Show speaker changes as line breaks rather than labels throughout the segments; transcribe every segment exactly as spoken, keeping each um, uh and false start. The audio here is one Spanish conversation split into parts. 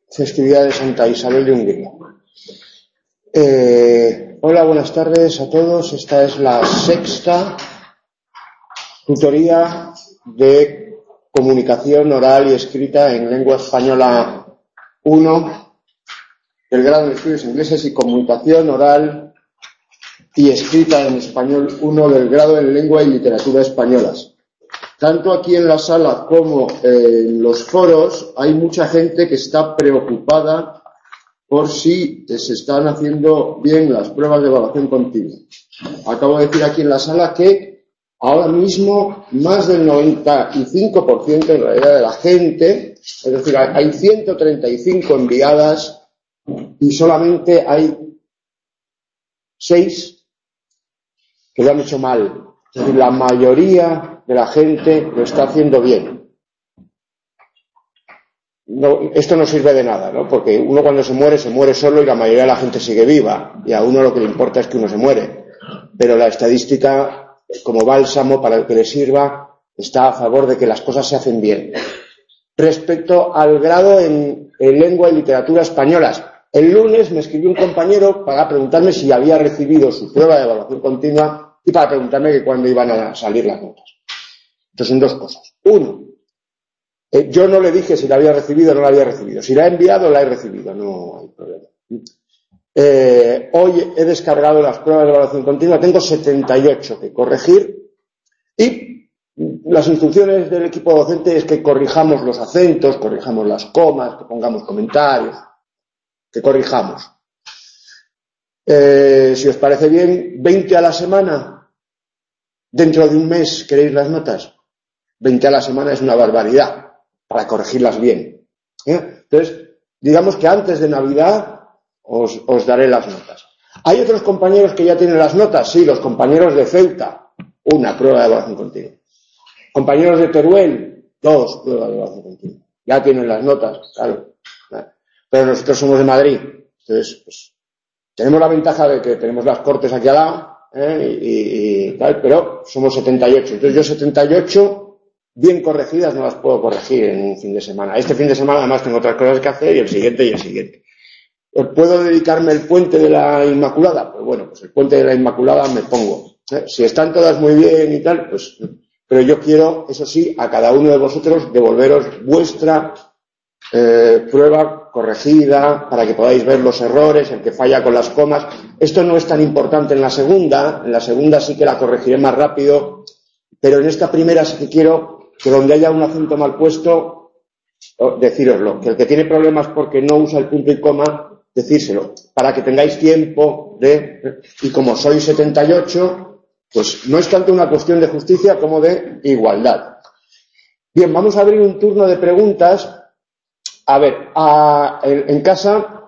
festividad de Santa Isabel de Hungría. Eh, hola, buenas tardes a todos. Esta es la sexta tutoría de comunicación oral y escrita en lengua española uno del grado en estudios ingleses y comunicación oral y escrita en español uno del grado en lengua y literatura españolas. Tanto aquí en la sala como en los foros hay mucha gente que está preocupada por si se están haciendo bien las pruebas de evaluación continua. Acabo de decir aquí en la sala que ahora mismo más del noventa y cinco por ciento en realidad de la gente, es decir, hay ciento treinta y cinco enviadas y solamente hay seis que lo han hecho mal. Es decir, la mayoría de la gente lo está haciendo bien. No, esto no sirve de nada, ¿no? Porque uno cuando se muere, se muere solo y la mayoría de la gente sigue viva. Y a uno lo que le importa es que uno se muere. Pero la estadística, como bálsamo para el que le sirva, está a favor de que las cosas se hacen bien. Respecto al grado en, en lengua y literatura españolas, el lunes me escribió un compañero para preguntarme si había recibido su prueba de evaluación continua y para preguntarme que cuándo iban a salir las notas. Entonces son dos cosas. Uno, eh, yo no le dije si la había recibido o no la había recibido. Si la he enviado, la he recibido. No hay problema. Eh, hoy he descargado las pruebas de evaluación continua. Tengo setenta y ocho que corregir y las instrucciones del equipo docente es que corrijamos los acentos, corrijamos las comas, que pongamos comentarios, que corrijamos. Eh, si os parece bien, veinte a la semana. Dentro de un mes, ¿queréis las notas? veinte a la semana es una barbaridad para corregirlas bien. ¿Eh? Entonces, digamos que antes de Navidad os, os daré las notas. ¿Hay otros compañeros que ya tienen las notas? Sí, los compañeros de Ceuta, una prueba de evaluación continua. Compañeros de Teruel, dos pruebas de evaluación continua. Ya tienen las notas, claro. Pero nosotros somos de Madrid. Entonces, pues, tenemos la ventaja de que tenemos las Cortes aquí al lado, ¿eh? y, y tal, pero somos setenta y ocho. Entonces yo setenta y ocho bien corregidas no las puedo corregir en un fin de semana. Este fin de semana además tengo otras cosas que hacer y el siguiente y el siguiente. ¿Puedo dedicarme el puente de la Inmaculada? Pues bueno, pues el puente de la Inmaculada me pongo. ¿Eh? Si están todas muy bien y tal, pues... Pero yo quiero, eso sí, a cada uno de vosotros devolveros vuestra eh, prueba corregida para que podáis ver los errores, el que falla con las comas. Esto no es tan importante en la segunda. En la segunda sí que la corregiré más rápido. Pero en esta primera sí que quiero que donde haya un acento mal puesto, decíroslo. Que el que tiene problemas porque no usa el punto y coma, decírselo. Para que tengáis tiempo de... Y como sois setenta y ocho, pues no es tanto una cuestión de justicia como de igualdad. Bien, vamos a abrir un turno de preguntas. A ver, a, en, en casa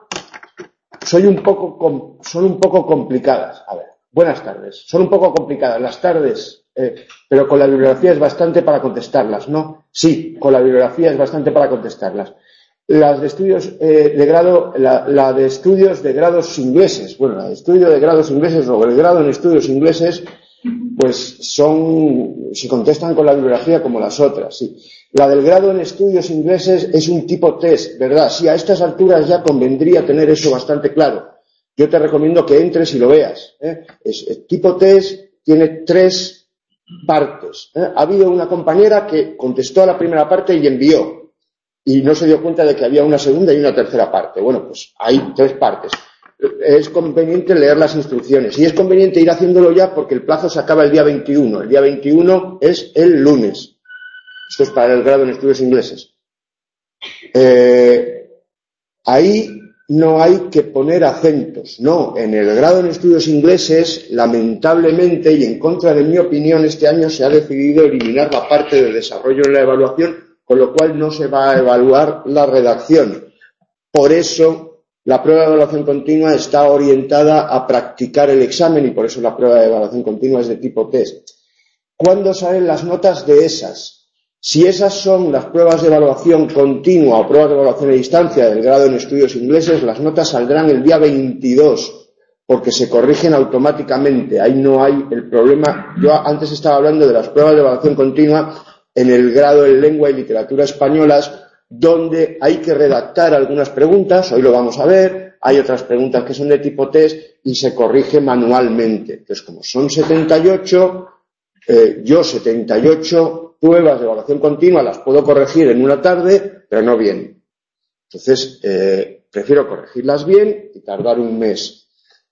soy un poco com, son un poco complicadas. A ver, buenas tardes. Son un poco complicadas las tardes. Eh, pero con la bibliografía es bastante para contestarlas, ¿no? Sí, con la bibliografía es bastante para contestarlas. Las de estudios eh, de grado, la, la de estudios de grados ingleses, bueno, la de estudio de grados ingleses o el grado en estudios ingleses, pues son, se contestan con la bibliografía como las otras, sí. La del grado en estudios ingleses es un tipo test, ¿verdad? Sí, a estas alturas ya convendría tener eso bastante claro. Yo te recomiendo que entres y lo veas, ¿eh? Es, el tipo test tiene tres partes. ¿eh? Ha habido una compañera que contestó a la primera parte y envió y no se dio cuenta de que había una segunda y una tercera parte. Bueno, pues hay tres partes. Es conveniente leer las instrucciones y es conveniente ir haciéndolo ya porque el plazo se acaba el día veintiuno. El día veintiuno es el lunes. Esto es para el grado en estudios ingleses. Eh, ahí no hay que poner acentos, no. En el grado en estudios ingleses, lamentablemente, y en contra de mi opinión, este año se ha decidido eliminar la parte de desarrollo en la evaluación, con lo cual no se va a evaluar la redacción. Por eso, la prueba de evaluación continua está orientada a practicar el examen y por eso la prueba de evaluación continua es de tipo test. ¿Cuándo salen las notas de esas? Si esas son las pruebas de evaluación continua o pruebas de evaluación a distancia del grado en estudios ingleses, las notas saldrán el día veintidós, porque se corrigen automáticamente. Ahí no hay el problema. Yo antes estaba hablando de las pruebas de evaluación continua en el grado en lengua y literatura españolas, donde hay que redactar algunas preguntas, hoy lo vamos a ver, hay otras preguntas que son de tipo test y se corrige manualmente. Entonces, como son setenta y ocho, eh, yo setenta y ocho pruebas de evaluación continua las puedo corregir en una tarde, pero no bien. Entonces, eh, prefiero corregirlas bien y tardar un mes.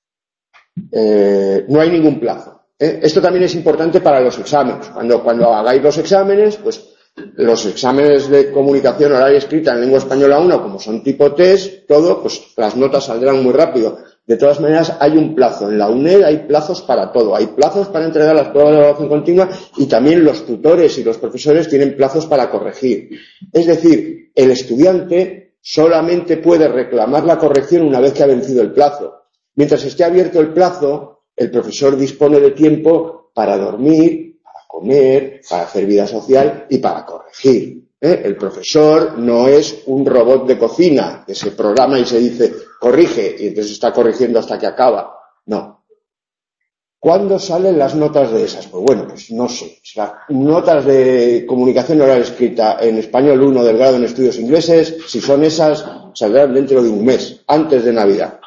Eh, no hay ningún plazo. ¿eh? Esto también es importante para los exámenes. Cuando, cuando hagáis los exámenes, pues los exámenes de comunicación oral y escrita en lengua española uno, como son tipo test, todo, pues las notas saldrán muy rápido. De todas maneras, hay un plazo. En la UNED hay plazos para todo. Hay plazos para entregar las pruebas de evaluación continua y también los tutores y los profesores tienen plazos para corregir. Es decir, el estudiante solamente puede reclamar la corrección una vez que ha vencido el plazo. Mientras esté abierto el plazo, el profesor dispone de tiempo para dormir, para comer, para hacer vida social y para corregir. ¿eh? El profesor no es un robot de cocina que se programa y se dice corrige y entonces está corrigiendo hasta que acaba. No. ¿Cuándo salen las notas de esas? Pues bueno, pues no sé. Las notas de comunicación oral escrita en español uno del grado en estudios ingleses, si son esas, saldrán dentro de un mes, antes de Navidad.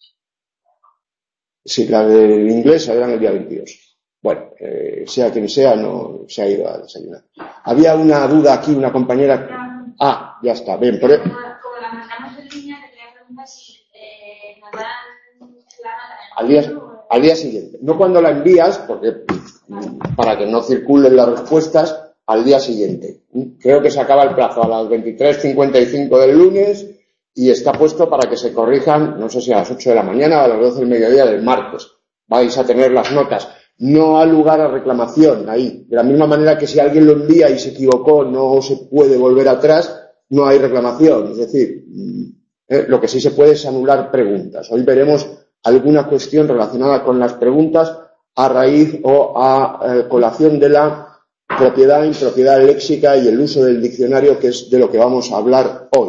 Si la del inglés saldrán el día veintidós. Bueno, eh, sea quien sea, no se ha ido a desayunar. Había una duda aquí, una compañera. Ah, ya está, bien. Por...
Como la mandamos en línea, te quería preguntar si eh, nos dan la nota
al día, al día siguiente. No cuando la envías, porque para que no circulen las respuestas, al día siguiente. Creo que se acaba el plazo a las veintitrés cincuenta y cinco del lunes. Y está puesto para que se corrijan, no sé si a las ocho de la mañana o a las doce del mediodía del martes. Vais a tener las notas. No ha lugar a reclamación ahí. De la misma manera que si alguien lo envía y se equivocó, no se puede volver atrás, no hay reclamación. Es decir, eh, lo que sí se puede es anular preguntas. Hoy veremos alguna cuestión relacionada con las preguntas a raíz o a eh, colación de la propiedad, impropiedad léxica y el uso del diccionario, que es de lo que vamos a hablar hoy.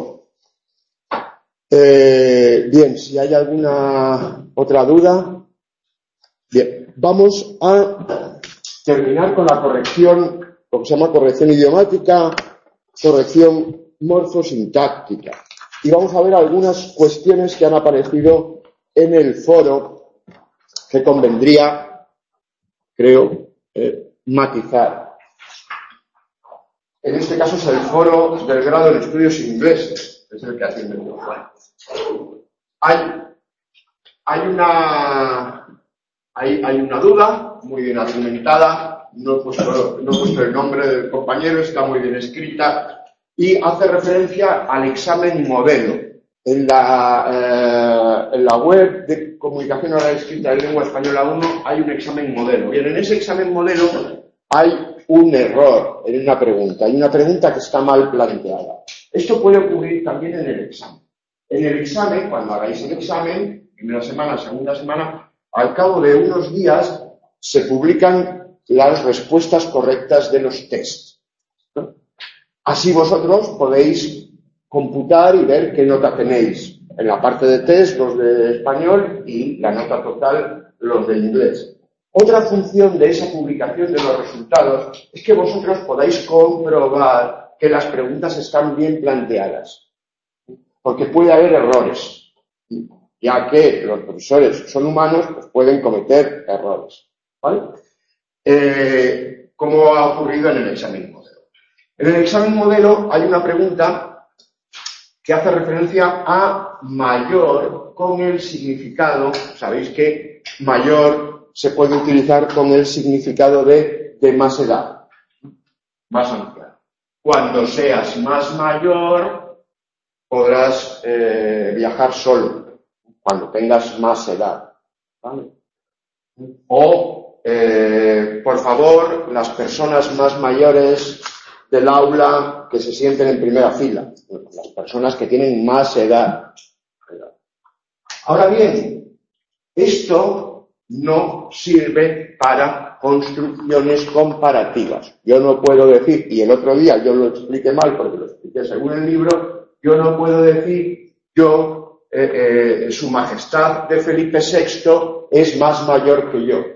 Eh, bien, si hay alguna otra duda. Bien, vamos a terminar con la corrección, lo que se llama corrección idiomática, corrección morfosintáctica. Y vamos a ver algunas cuestiones que han aparecido en el foro que convendría, creo, eh, matizar. En este caso es el foro del grado en estudios ingleses, es el que atiende el foro. Hay, hay una hay, hay una duda muy bien argumentada, no he, puesto, no he puesto el nombre del compañero, está muy bien escrita y hace referencia al examen modelo. En la, eh, en la web de comunicación oral escrita de lengua española uno hay un examen modelo. Bien, en ese examen modelo hay un error en una pregunta, hay una pregunta que está mal planteada. Esto puede ocurrir también en el examen. En el examen, cuando hagáis el examen, primera semana, segunda semana, al cabo de unos días se publican las respuestas correctas de los tests, ¿no? Así vosotros podéis computar y ver qué nota tenéis. En la parte de test, los de español y la nota total, los de inglés. Otra función de esa publicación de los resultados es que vosotros podáis comprobar que las preguntas están bien planteadas. Porque puede haber errores, ya que los profesores son humanos, pues pueden cometer errores, ¿vale? Eh, como ha ocurrido en el examen modelo. En el examen modelo hay una pregunta que hace referencia a mayor con el significado, sabéis que mayor se puede utilizar con el significado de, de más edad, más anciano. Cuando seas más mayor, podrás eh, viajar solo cuando tengas más edad, ¿vale? O, eh, por favor, las personas más mayores del aula que se sienten en primera fila, las personas que tienen más edad. Ahora bien, esto no sirve para construcciones comparativas. Yo no puedo decir, y el otro día yo lo expliqué mal porque lo expliqué según el libro, yo no puedo decir, yo, eh, eh, su majestad de Felipe sexto es más mayor que yo.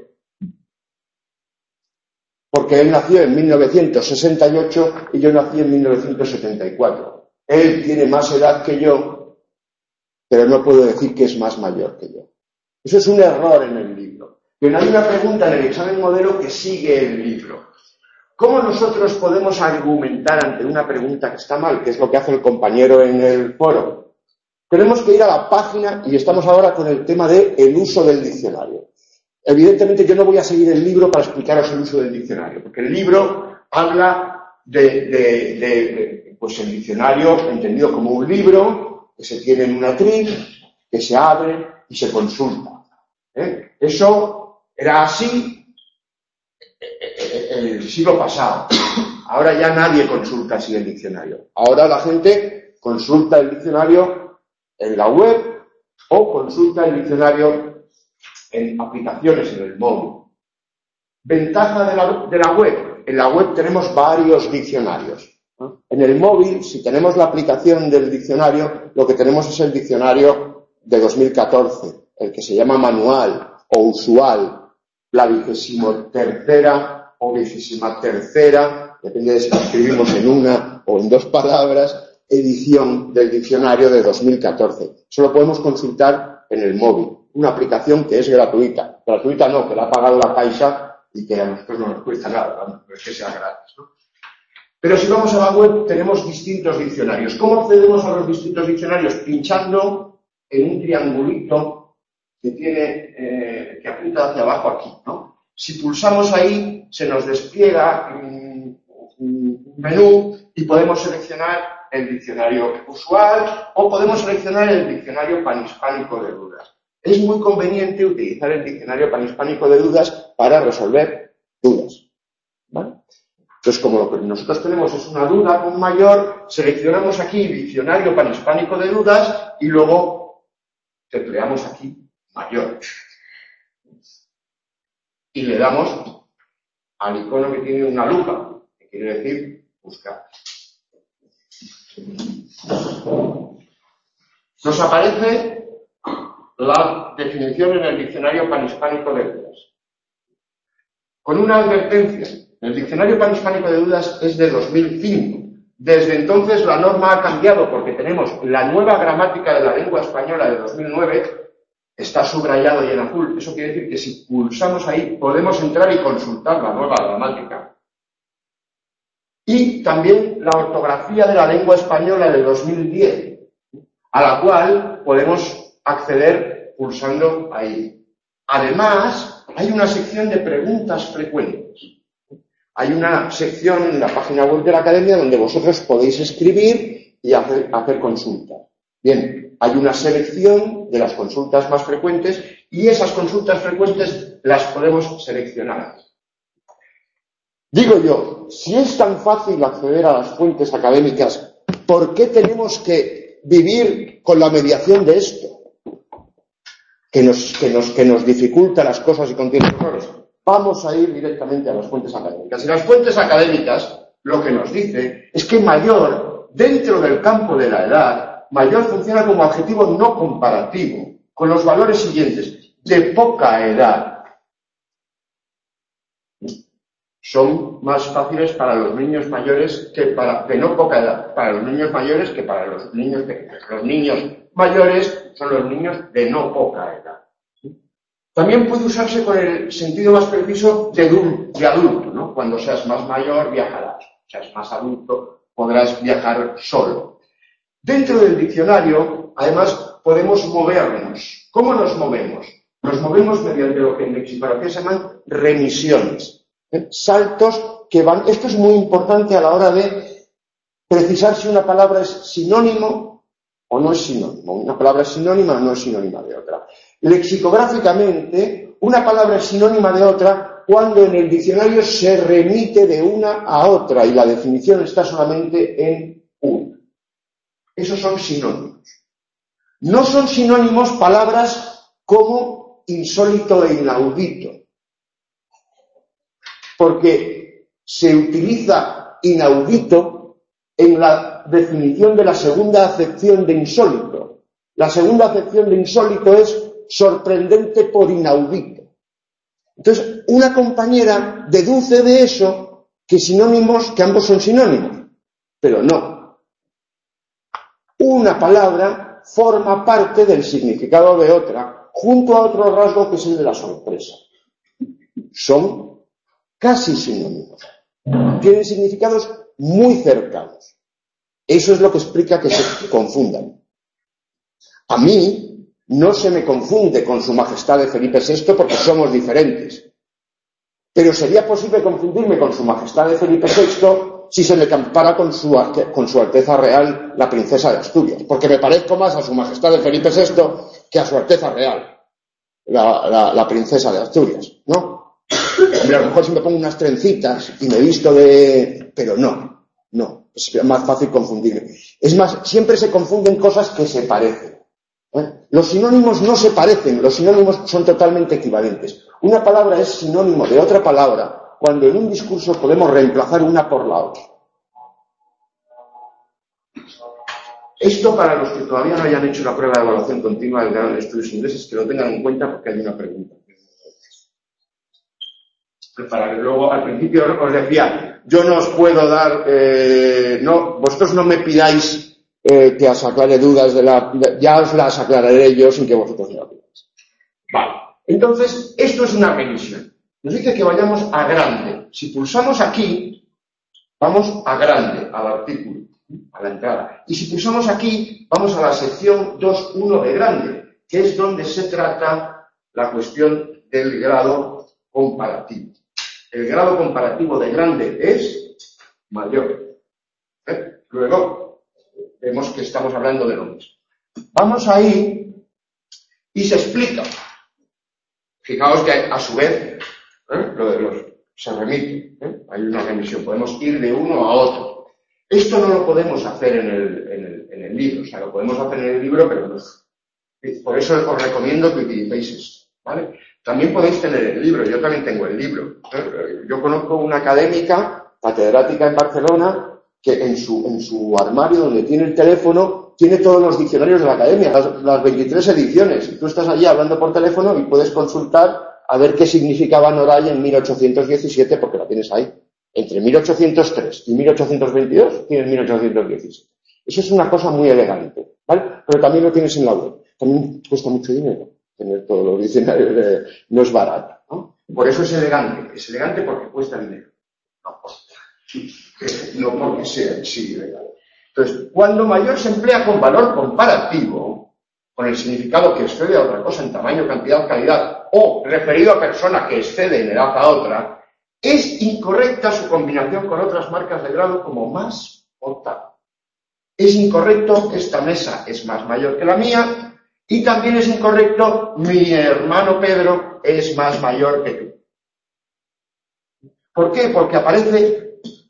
Porque él nació en mil novecientos sesenta y ocho y yo nací en mil novecientos setenta y cuatro. Él tiene más edad que yo, pero no puedo decir que es más mayor que yo. Eso es un error en el libro. Pero hay una pregunta en el examen modelo que sigue el libro. ¿Cómo nosotros podemos argumentar ante una pregunta que está mal, que es lo que hace el compañero en el foro? Tenemos que ir a la página, y estamos ahora con el tema de el uso del diccionario. Evidentemente yo no voy a seguir el libro para explicaros el uso del diccionario, porque el libro habla de, de, de, de pues el diccionario entendido como un libro que se tiene en un atril, que se abre y se consulta. ¿Eh? Eso era así en el siglo pasado. Ahora ya nadie consulta así el diccionario. Ahora la gente consulta el diccionario en la web o consulta el diccionario en aplicaciones en el móvil. Ventaja de la, de la web. En la web tenemos varios diccionarios. En el móvil, si tenemos la aplicación del diccionario, lo que tenemos es el diccionario de dos mil catorce, el que se llama manual o usual, la vigésimo tercera o vigésima tercera, depende de si lo escribimos en una o en dos palabras, edición del diccionario de dos mil catorce. Eso lo podemos consultar en el móvil, una aplicación que es gratuita. Gratuita no, que la ha pagado la Caixa y que a nosotros no nos cuesta nada, no es que sea gratis, ¿no? Pero si vamos a la web tenemos distintos diccionarios. ¿Cómo accedemos a los distintos diccionarios? Pinchando en un triangulito que tiene, eh, que apunta hacia abajo aquí, ¿no? Si pulsamos ahí, se nos despliega un, un menú y podemos seleccionar el diccionario usual o podemos seleccionar el diccionario panhispánico de dudas. Es muy conveniente utilizar el diccionario panhispánico de dudas para resolver dudas, ¿vale? Entonces, como lo que nosotros tenemos es una duda con mayor, seleccionamos aquí diccionario panhispánico de dudas y luego tecleamos aquí mayor. Y le damos al icono que tiene una lupa, que quiere decir buscar. Nos aparece la definición en el diccionario panhispánico de dudas. Con una advertencia. El diccionario panhispánico de dudas es de dos mil cinco. Desde entonces la norma ha cambiado porque tenemos la nueva gramática de la lengua española de dos mil nueve, está subrayado y en azul. Eso quiere decir que si pulsamos ahí podemos entrar y consultar la nueva gramática. Y también la ortografía de la lengua española de dos mil diez, a la cual podemos acceder pulsando ahí. Además, hay una sección de preguntas frecuentes. Hay una sección en la página web de la Academia donde vosotros podéis escribir y hacer, hacer consultas. Bien, hay una selección de las consultas más frecuentes y esas consultas frecuentes las podemos seleccionar. Digo yo, si es tan fácil acceder a las fuentes académicas, ¿por qué tenemos que vivir con la mediación de esto? Que nos, que nos, que nos dificulta las cosas y contiene errores. Vamos a ir directamente a las fuentes académicas. Y las fuentes académicas lo que nos dice es que mayor, dentro del campo de la edad, mayor funciona como adjetivo no comparativo, con los valores siguientes: de poca edad. Son más fáciles para los niños mayores que para, de no poca edad, para los niños mayores que para los niños pequeños. Los niños mayores son los niños de no poca edad. También puede usarse con el sentido más preciso de adulto, de adulto, ¿no? Cuando seas más mayor viajarás, seas más adulto podrás viajar solo. Dentro del diccionario, además, podemos movernos. ¿Cómo nos movemos? Nos movemos mediante lo que en lexicografía se llaman remisiones, ¿eh? Saltos que van. Esto es muy importante a la hora de precisar si una palabra es sinónimo o no es sinónimo. Una palabra es sinónima o no es sinónima de otra. Lexicográficamente, una palabra es sinónima de otra cuando en el diccionario se remite de una a otra y la definición está solamente en una. Esos son sinónimos. No son sinónimos palabras como insólito e inaudito, porque se utiliza inaudito en la definición de la segunda acepción de insólito. La segunda acepción de insólito es sorprendente por inaudito. Entonces, una compañera deduce de eso que sinónimos, que ambos son sinónimos, pero no. una palabra forma parte del significado de otra, junto a otro rasgo que es el de la sorpresa. Son casi sinónimos. Tienen significados muy cercanos. Eso es lo que explica que se confundan. A mí no se me confunde con Su Majestad de Felipe sexto porque somos diferentes. Pero sería posible confundirme con Su Majestad de Felipe sexto si se me compara con su, con su Alteza Real, la Princesa de Asturias. Porque me parezco más a Su Majestad de Felipe sexto que a Su Alteza Real, la, la, la Princesa de Asturias, ¿no? Hombre, a lo mejor si me pongo unas trencitas y me visto de... Pero no, no. Es más fácil confundirme. Es más, siempre se confunden cosas que se parecen. ¿Eh? Los sinónimos no se parecen, los sinónimos son totalmente equivalentes. Una palabra es sinónimo de otra palabra cuando en un discurso podemos reemplazar una por la otra. Esto para los que todavía no hayan hecho la prueba de evaluación continua del grado de estudios ingleses, que lo tengan en cuenta porque hay una pregunta. Para que luego, al principio os decía, yo no os puedo dar, eh, no, vosotros no me pidáis Eh, que os aclare dudas de la... De, ya os las aclararé yo sin que vosotros me lo pidáis. Vale. Entonces, esto es una revisión. Nos dice que vayamos a grande. Si pulsamos aquí, vamos a grande, al artículo, a la entrada. Y si pulsamos aquí, vamos a la sección dos punto uno de grande, que es donde se trata la cuestión del grado comparativo. El grado comparativo de grande es mayor. ¿Eh? Luego, vemos que estamos hablando de lo mismo. Vamos ahí y se explica. Fijaos que a su vez, ¿eh? lo de los, se remite, ¿eh? Hay una remisión, podemos ir de uno a otro. Esto no lo podemos hacer en el, en el, en el libro, o sea, lo podemos hacer en el libro, pero no. Por eso os recomiendo que utilicéis esto, ¿vale? También podéis tener el libro, yo también tengo el libro. ¿eh? Yo conozco una académica, catedrática en Barcelona, que en su, en su armario donde tiene el teléfono, tiene todos los diccionarios de la academia, las, las veintitrés ediciones. Y tú estás allí hablando por teléfono y puedes consultar a ver qué significaba Noray en mil ochocientos diecisiete, porque la tienes ahí. Entre mil ochocientos tres y mil ochocientos veintidós tienes mil ochocientos diecisiete. Eso es una cosa muy elegante, ¿vale? Pero también lo tienes en la web. También cuesta mucho dinero tener todos los diccionarios, de, no es barato, ¿no? Por eso es elegante. Es elegante porque cuesta dinero. No, no porque sea sí legal. Entonces, cuando mayor se emplea con valor comparativo, con el significado que excede a otra cosa en tamaño, cantidad, calidad, o referido a persona que excede en edad a otra, es incorrecta su combinación con otras marcas de grado como más o tal. Es incorrecto, esta mesa es más mayor que la mía, y también es incorrecto, mi hermano Pedro es más mayor que tú. ¿Por qué? Porque aparece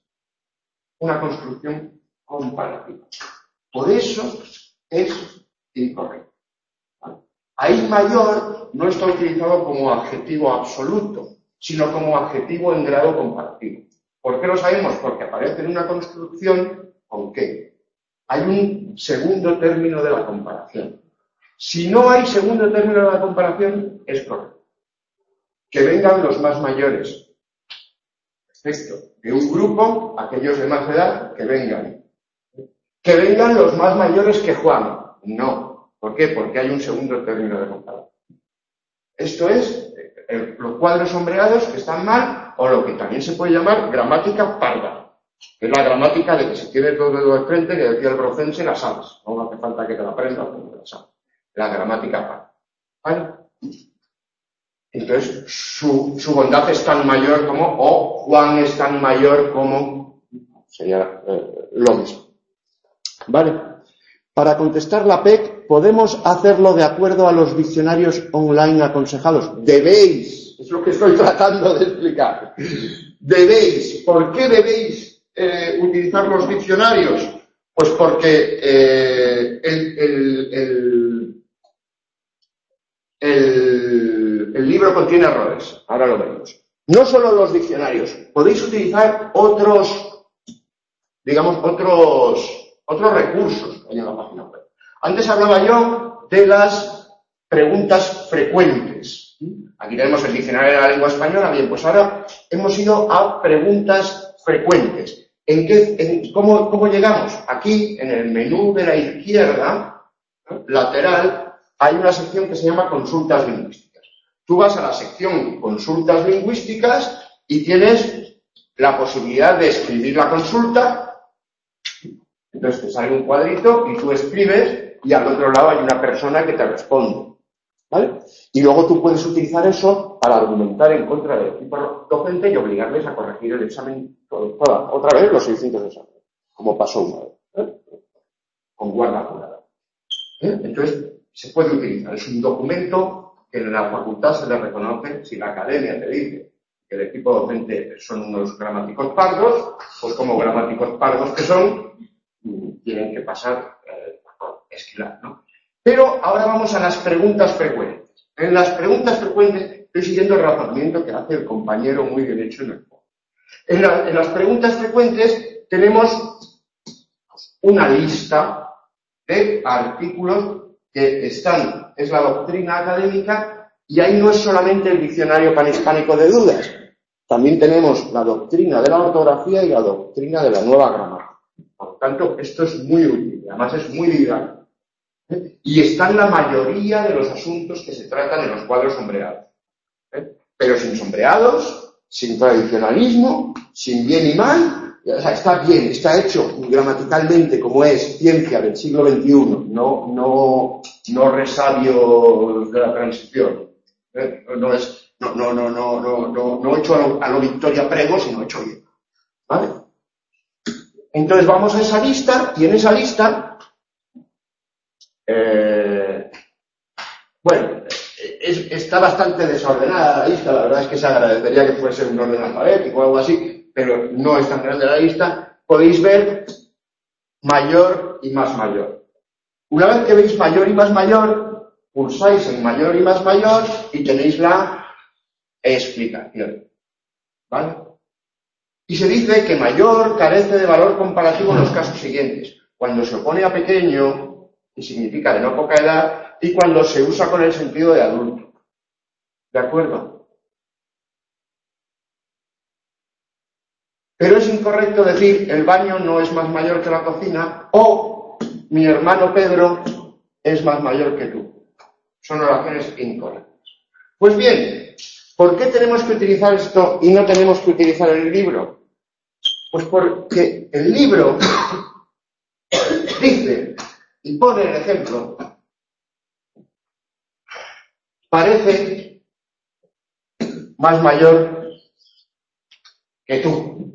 una construcción comparativa. Por eso es incorrecto. ¿Vale? Ahí mayor no está utilizado como adjetivo absoluto, sino como adjetivo en grado comparativo. ¿Por qué lo sabemos? Porque aparece en una construcción con qué. Hay un segundo término de la comparación. Si no hay segundo término de la comparación, es correcto. Que vengan los más mayores. Perfecto. De un grupo, aquellos de más edad, que vengan. Que vengan los más mayores que Juan. No. ¿Por qué? Porque hay un segundo término de comparación. Esto es el, los cuadros sombreados que están mal, o lo que también se puede llamar gramática parda. Que es la gramática de que se tiene todo dedo de frente, que decía el Brocense, las sabes. No hace falta que te la aprendas, porque la sabes. La gramática parda. ¿Vale? Entonces, su, su bondad es tan mayor como, o Juan es tan mayor como, sería eh, lo mismo. ¿Vale? Para contestar la P E C, podemos hacerlo de acuerdo a los diccionarios online aconsejados. Debéis, es lo que estoy tratando de explicar. Debéis. ¿Por qué debéis eh, utilizar los diccionarios? Pues porque eh, el, el, el, el, el libro contiene errores. Ahora lo veremos. No solo los diccionarios, podéis utilizar otros, digamos, otros, otros recursos en la página web. Antes hablaba yo de las preguntas frecuentes. Aquí tenemos el diccionario de la lengua española. Bien, pues ahora hemos ido a preguntas frecuentes. ¿En qué, en, cómo, ¿Cómo llegamos? Aquí, en el menú de la izquierda, ¿no?, lateral, hay una sección que se llama consultas lingüísticas. Tú vas a la sección consultas lingüísticas y tienes la posibilidad de escribir la consulta. Entonces te sale un cuadrito y tú escribes y al otro lado hay una persona que te responde, ¿vale? Y luego tú puedes utilizar eso para argumentar en contra del equipo docente y obligarles a corregir el examen toda, otra vez los seiscientos exámenes, como pasó una vez, ¿eh?, con guarda jurada. ¿Eh? Entonces, se puede utilizar. Es un documento que en la facultad se le reconoce. Si la academia te dice que el equipo docente son unos gramáticos pardos, pues como gramáticos pardos que son, tienen que pasar eh, por esquilar, ¿no? Pero ahora vamos a las preguntas frecuentes. En las preguntas frecuentes estoy siguiendo el razonamiento que hace el compañero muy bien hecho en el foro. En, la, en las preguntas frecuentes tenemos una lista de artículos que están, es la doctrina académica, y ahí no es solamente el diccionario panhispánico de dudas, también tenemos la doctrina de la ortografía y la doctrina de la nueva gramática. Por lo tanto, esto es muy útil, además es muy didáctico. ¿Eh? Y están la mayoría de los asuntos que se tratan en los cuadros sombreados. ¿Eh? Pero sin sombreados, sin tradicionalismo, sin bien y mal, o sea, está bien, está hecho gramaticalmente como es ciencia del siglo veintiuno, no, no, no resabios de la transición. ¿Eh? No es, no, no, no, no, no, no, no hecho a lo, a lo Victoria Prego, sino hecho bien. ¿Vale? Entonces vamos a esa lista, y en esa lista, eh, bueno, es, está bastante desordenada la lista, la verdad es que se agradecería que fuese un orden alfabético o algo así, pero no es tan grande la lista. Podéis ver mayor y más mayor. Una vez que veis mayor y más mayor, pulsáis en mayor y más mayor y tenéis la explicación. ¿Vale? Y se dice que mayor carece de valor comparativo en los casos siguientes: cuando se opone a pequeño, que significa de no poca edad, y cuando se usa con el sentido de adulto. ¿De acuerdo? Pero es incorrecto decir el baño no es más mayor que la cocina o mi hermano Pedro es más mayor que tú. Son oraciones incorrectas. Pues bien, ¿por qué tenemos que utilizar esto y no tenemos que utilizar el libro? Pues porque el libro dice, y pone el ejemplo, parece más mayor que tú.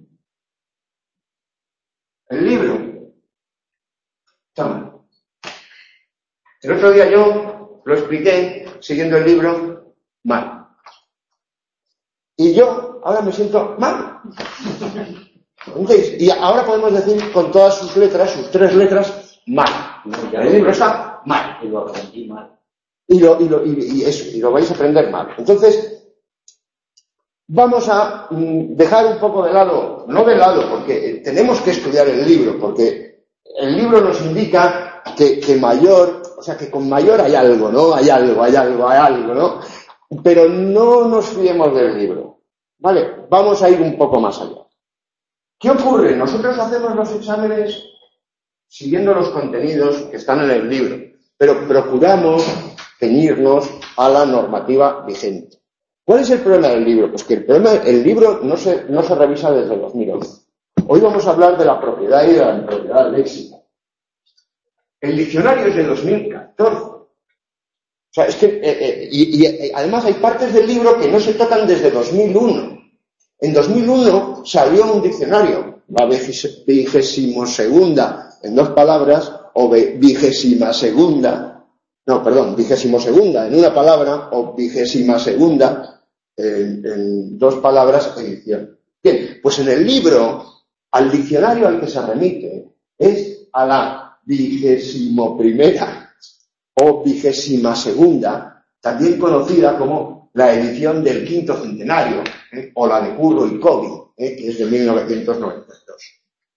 El libro está mal. El otro día yo lo expliqué siguiendo el libro mal. Y yo ahora me siento mal. ¿Entendéis? Y ahora podemos decir con todas sus letras, sus tres letras, mal. El libro está mal.
Y lo aprendí mal.
Y lo, y, lo, y, y eso, y lo vais a aprender mal. Entonces, vamos a mm, dejar un poco de lado, no de lado, porque tenemos que estudiar el libro, porque el libro nos indica que, que mayor, o sea, que con mayor hay algo, ¿no? Hay algo, hay algo, hay algo, ¿no? Pero no nos fiemos del libro, ¿vale? Vamos a ir un poco más allá. ¿Qué ocurre? Nosotros hacemos los exámenes siguiendo los contenidos que están en el libro, pero procuramos ceñirnos a la normativa vigente. ¿Cuál es el problema del libro? Pues que el problema, el libro no se, no se revisa desde dos mil once. Hoy vamos a hablar de la propiedad y de la impropiedad léxica. El diccionario es de dos mil catorce. O sea, es que, eh, eh, y, y además hay partes del libro que no se tocan desde dos mil uno. En dos mil uno salió un diccionario, la vigésimo segunda, en dos palabras, o vigésima segunda, no, perdón, vigésimo segunda en una palabra, o vigésima segunda en, en dos palabras edición. Bien, pues en el libro, al diccionario al que se remite es a la vigésimo primera o vigésima segunda, también conocida como la edición del quinto centenario, ¿eh? o la de Curro y Coby, ¿eh? que es de mil novecientos noventa y dos.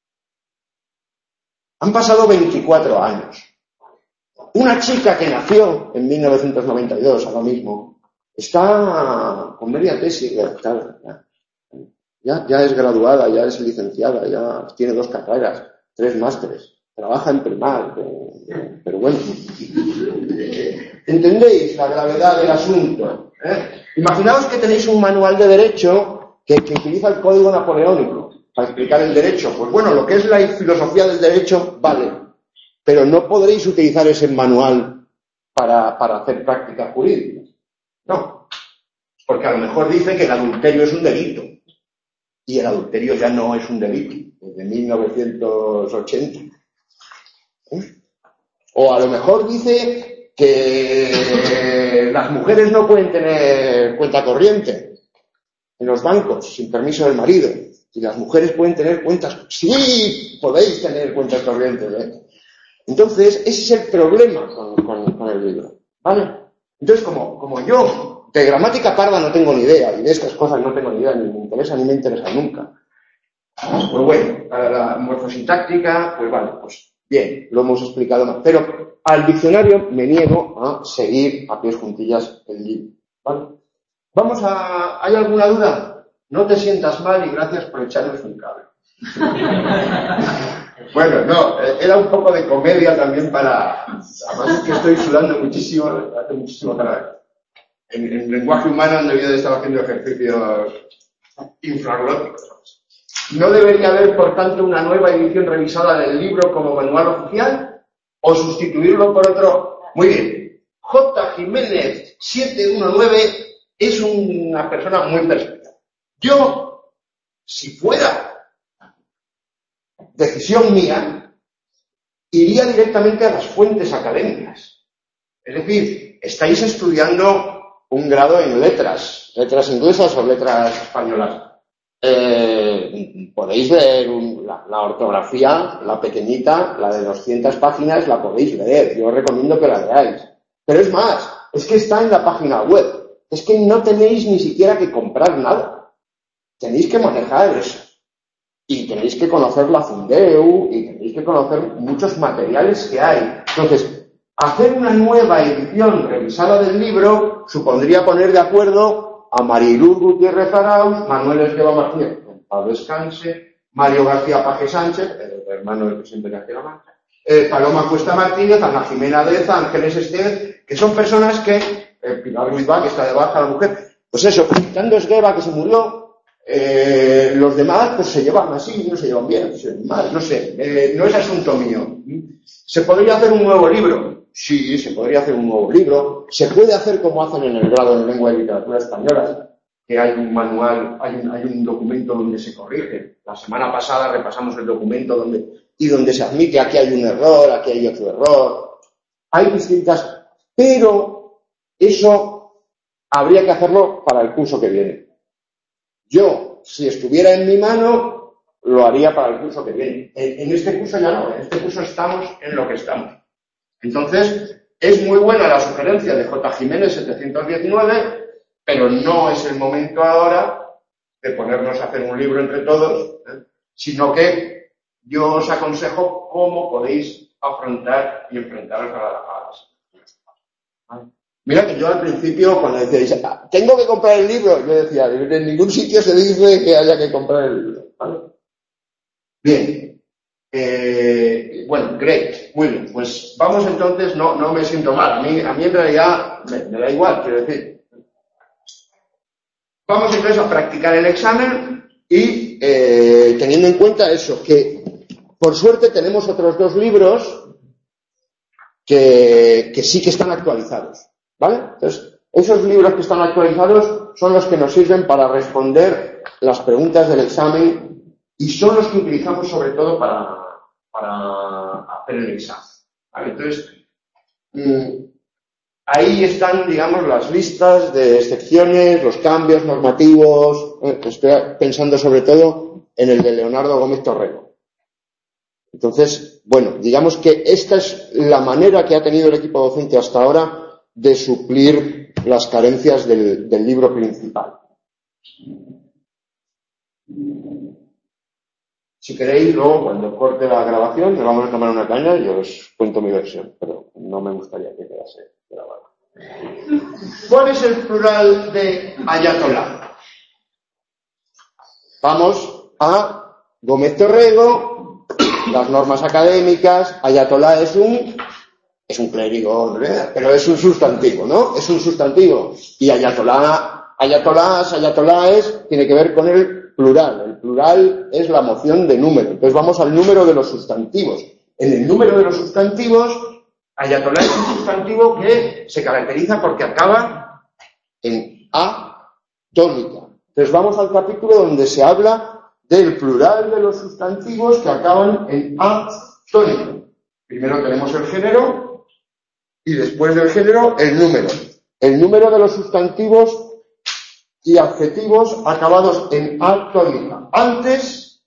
Han pasado veinticuatro años. Una chica que nació en mil novecientos noventa y dos, ahora mismo, está con media tesis redactada. Ya, ya es graduada, ya es licenciada, ya tiene dos carreras, tres másteres, trabaja en Primar, pero, pero bueno. ¿Entendéis la gravedad del asunto? ¿Eh? Imaginaos que tenéis un manual de derecho que, que utiliza el código napoleónico para explicar el derecho. Pues bueno, lo que es la filosofía del derecho, vale, pero no podréis utilizar ese manual para, para hacer prácticas jurídicas. No, porque a lo mejor dice que el adulterio es un delito. Y el adulterio ya no es un delito, desde mil novecientos ochenta. ¿Eh? O a lo mejor dice que las mujeres no pueden tener cuenta corriente en los bancos sin permiso del marido. Y las mujeres pueden tener cuentas. Sí, podéis tener cuentas corrientes. ¿Eh? Entonces, ese es el problema con, con, con el libro. ¿Vale? Entonces, como, como yo de gramática parda no tengo ni idea, y de estas cosas no tengo ni idea, ni me interesa ni me interesa nunca. Pues bueno, para la morfosintáctica, pues vale, pues bien, lo hemos explicado más. Pero al diccionario me niego a seguir a pies juntillas el libro. ¿Vale? Vamos a... ¿Hay alguna duda? No te sientas mal y gracias por echarnos un cable. Bueno, no, era un poco de comedia también para... Además es que estoy sudando muchísimo, hace muchísimo calor. En, en lenguaje humano han debido de estar haciendo ejercicios infraglóticos. ¿No debería haber, por tanto, una nueva edición revisada del libro como manual oficial? ¿O sustituirlo por otro? Muy bien. J. Jiménez siete uno nueve es una persona muy perspicaz. Yo, si fuera decisión mía, iría directamente a las fuentes académicas. Es decir, estáis estudiando un grado en letras, letras inglesas o letras españolas. Eh, podéis leer un, la, la ortografía, la pequeñita, la de doscientas páginas, la podéis leer. Yo os recomiendo que la leáis. Pero es más, es que está en la página web. Es que no tenéis ni siquiera que comprar nada. Tenéis que manejar eso. Y tenéis que conocer la Fundeu, y tenéis que conocer muchos materiales que hay. Entonces, hacer una nueva edición revisada del libro supondría poner de acuerdo a Mariluz Gutiérrez Arauz, Manuel Esgueva Martínez, Pablo Descanse, Mario García Paje Sánchez, el hermano del presidente García La Mancha, eh, Paloma Cuesta Martínez, Ana Jimena Deza, Ángeles Estévez, que son personas que, eh, Pilar Ruiz Bach, que está de baja la mujer, pues eso, quitando Esgueva, que se murió, eh, los demás pues se llevan así, no se llevan bien, se llevan mal, no sé, eh, no es asunto mío. ¿Se podría hacer un nuevo libro? Sí, se podría hacer un nuevo libro. Se puede hacer como hacen en el grado de Lengua y Literatura Españolas, que hay un manual, hay un, hay un documento donde se corrige. La semana pasada repasamos el documento donde, y donde se admite aquí hay un error, aquí hay otro error. Hay distintas, pero eso habría que hacerlo para el curso que viene. Yo, si estuviera en mi mano, lo haría para el curso que viene. En, en este curso ya no, en este curso estamos en lo que estamos. Entonces, es muy buena la sugerencia de J. Jiménez setecientos diecinueve, pero no es el momento ahora de ponernos a hacer un libro entre todos, ¿eh? Sino que yo os aconsejo cómo podéis afrontar y enfrentaros a las... ¿Vale? Mira que yo al principio, cuando decíais, tengo que comprar el libro, yo decía, en ningún sitio se dice que haya que comprar el libro. ¿Vale? Bien. Eh, bueno, great, muy bien. Pues vamos entonces, no, no me siento mal. A mí, a mí en realidad me, me da igual, quiero decir. Vamos entonces a practicar el examen y eh, teniendo en cuenta eso, que por suerte tenemos otros dos libros que, que sí que están actualizados, ¿vale? Entonces, esos libros que están actualizados son los que nos sirven para responder las preguntas del examen y son los que utilizamos sobre todo para, para hacer el examen, ¿vale? Entonces, mmm, ahí están, digamos, las listas de excepciones, los cambios normativos. Eh, estoy pensando sobre todo en el de Leonardo Gómez Torrero. Entonces, bueno, digamos que esta es la manera que ha tenido el equipo docente hasta ahora de suplir las carencias del, del libro principal. Si queréis, luego, cuando corte la grabación, nos vamos a tomar una caña y os cuento mi versión, pero no me gustaría que quedase grabada. ¿Cuál es el plural de ayatolá? Vamos a Gómez Torrego, las normas académicas. Ayatolá es un, es un clérigo, ¿eh? Pero es un sustantivo, ¿no? Es un sustantivo. Y ayatolá, ayatolás, ayatoláes, tiene que ver con el plural. El plural es la moción de número. Entonces vamos al número de los sustantivos. En el número de los sustantivos, ayatolá es un sustantivo que se caracteriza porque acaba en A tónica. Entonces vamos al capítulo donde se habla del plural de los sustantivos que acaban en A tónica. Primero tenemos el género y después del género el número. El número de los sustantivos y adjetivos acabados en A tónica. Antes,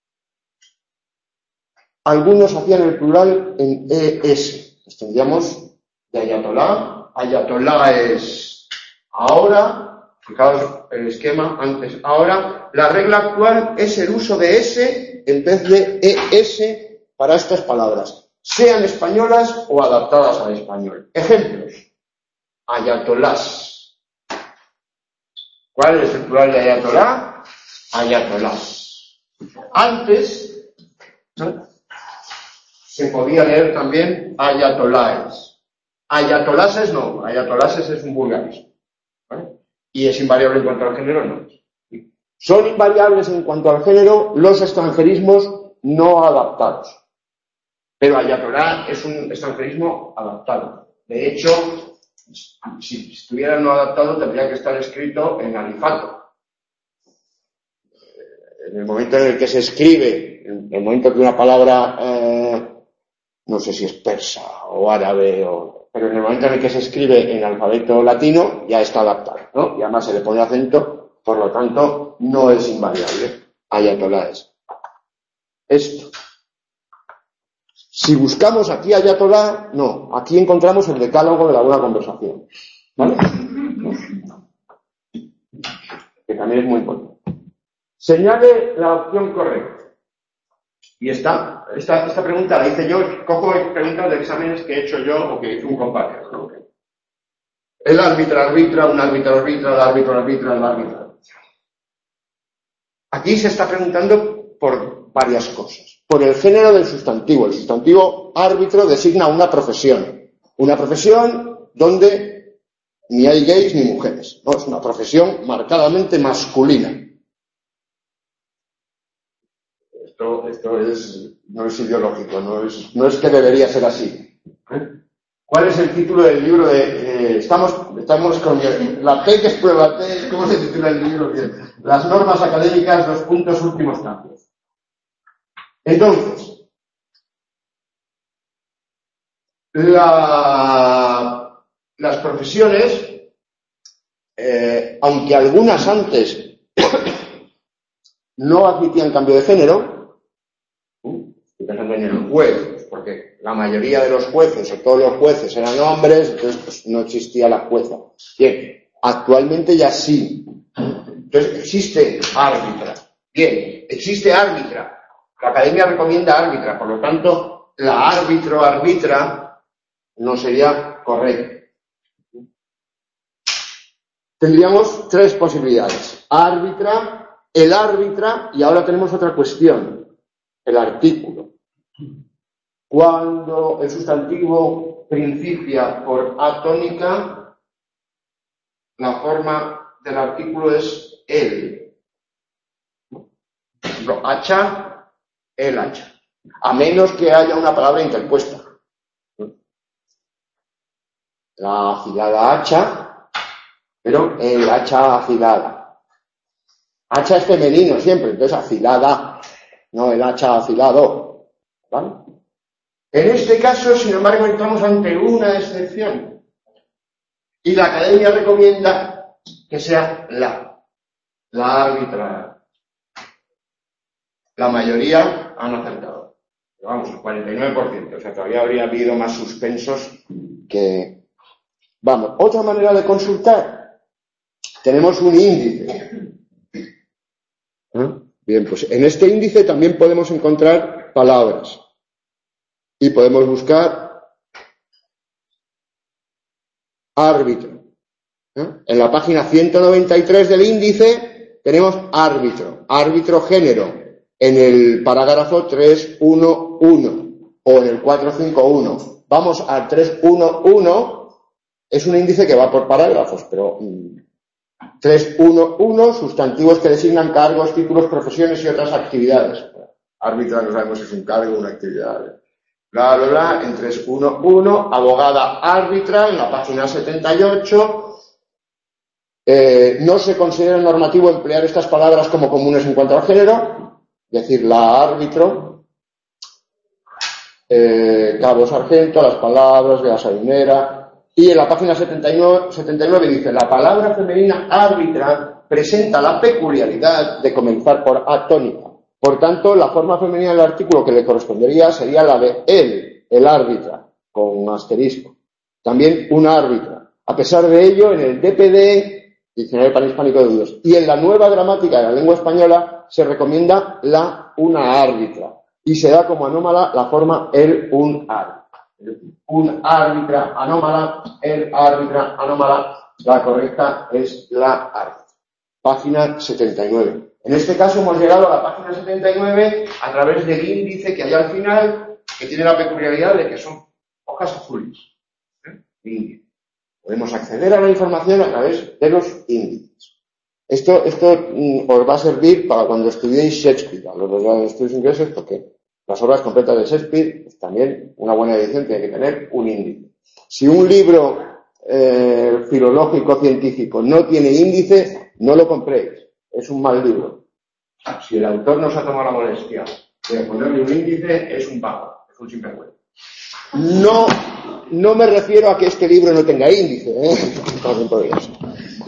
algunos hacían el plural en E S. Pues tendríamos de ayatolá. Ayatolá es ahora, fijaos el esquema, antes, ahora. La regla actual es el uso de S en vez de E S para estas palabras, sean españolas o adaptadas al español. Ejemplos. Ayatolás. ¿Cuál es el plural de ayatolá? Ayatolás. Antes, ¿no?, se podía leer también ayatoláes. Ayatoláses no, ayatoláses es un vulgarismo, ¿vale? Y es invariable en cuanto al género, no. Son invariables en cuanto al género los extranjerismos no adaptados. Pero ayatolá es un extranjerismo adaptado. De hecho, si estuviera no adaptado, tendría que estar escrito en alifato. En el momento en el que se escribe, en el momento que una palabra, eh, no sé si es persa o árabe, o, pero en el momento en el que se escribe en alfabeto latino, ya está adaptado, ¿no? Y además se le pone acento, por lo tanto, no es invariable. Ayatolá es. Esto. Si buscamos aquí ayatolá, no. Aquí encontramos el decálogo de la buena conversación. ¿Vale? Que también es muy importante. Señale la opción correcta. Y esta, esta, esta pregunta la hice yo, cojo preguntas de exámenes que he hecho yo o que hizo un compañero, ¿no? El árbitro arbitra, un árbitro arbitra, el árbitro arbitra, el árbitro. Aquí se está preguntando por varias cosas. Por el género del sustantivo. El sustantivo árbitro designa una profesión. Una profesión donde ni hay gays ni mujeres, ¿no? Es una profesión marcadamente masculina. Esto, esto es, no es ideológico, no es, no es que debería ser así. ¿Eh? ¿Cuál es el título del libro de, eh, estamos, estamos con la P que es prueba T, ¿cómo se titula el libro? Las normas académicas, dos puntos, últimos cambios. Entonces, la, las profesiones, eh, aunque algunas antes no admitían cambio de género, estoy pensando en el juez, porque la mayoría de los jueces, o todos los jueces eran hombres, entonces pues, no existía la jueza. Bien, actualmente ya sí. Entonces existe árbitra. Bien, existe árbitra. La academia recomienda árbitra, por lo tanto, la árbitro arbitra no sería correcto. Tendríamos tres posibilidades. Árbitra, el árbitra, y ahora tenemos otra cuestión. El artículo. Cuando el sustantivo principia por A tónica, la forma del artículo es el. Por ejemplo, hacha, el hacha. A menos que haya una palabra interpuesta. La afilada hacha, pero el hacha afilada. Hacha es femenino siempre, entonces afilada. No, el hacha afilado, ¿vale? En este caso, sin embargo, estamos ante una excepción. Y la academia recomienda que sea la, la árbitra. La mayoría han acertado. Pero vamos, el cuarenta y nueve por ciento. O sea, todavía habría habido más suspensos que... Vamos, otra manera de consultar. Tenemos un índice. ¿Eh? Bien, pues en este índice también podemos encontrar palabras y podemos buscar árbitro. ¿Eh? En la página ciento noventa y tres del índice tenemos árbitro, árbitro género, en el parágrafo tres punto uno punto uno o en el cuatro punto cinco punto uno. Vamos al tres punto uno punto uno, es un índice que va por parágrafos, pero mmm, tres punto uno punto uno, sustantivos que designan cargos, títulos, profesiones y otras actividades. Árbitra no sabemos si es un cargo o una actividad. Bla, bla, bla, en tres punto uno punto uno, abogada árbitra, en la página setenta y ocho. Eh, no se considera normativo emplear estas palabras como comunes en cuanto al género, es decir, la árbitro, eh, cabo sargento, las palabras de la salinera. Y en la página setenta y nueve, setenta y nueve dice, la palabra femenina árbitra presenta la peculiaridad de comenzar por A tónica. Por tanto, la forma femenina del artículo que le correspondería sería la de él, el árbitra, con asterisco. También una árbitra. A pesar de ello, en el D P D, Diccionario Panhispánico de Usos, y en la nueva gramática de la lengua española se recomienda la una árbitra. Y se da como anómala la forma el un árbitra. Un árbitra anómala, el árbitra anómala, la correcta es la árbitra. Página setenta y nueve. En este caso hemos llegado a la página setenta y nueve a través del índice que hay al final, que tiene la peculiaridad de que son hojas azules. ¿Eh? Índice. Podemos acceder a la información a través de los índices. Esto, esto mm, os va a servir para cuando estudiéis Shakespeare, a los de estudios ingleses, porque las obras completas de Shakespeare, pues también una buena edición tiene que tener un índice. Si un libro eh, filológico científico no tiene índice, no lo compréis. Es un mal libro. Si el autor no se ha tomado la molestia de ponerle un índice, es un vago, es un sinvergüenza. No, no me refiero a que este libro no tenga índice, ¿eh? También podría ser.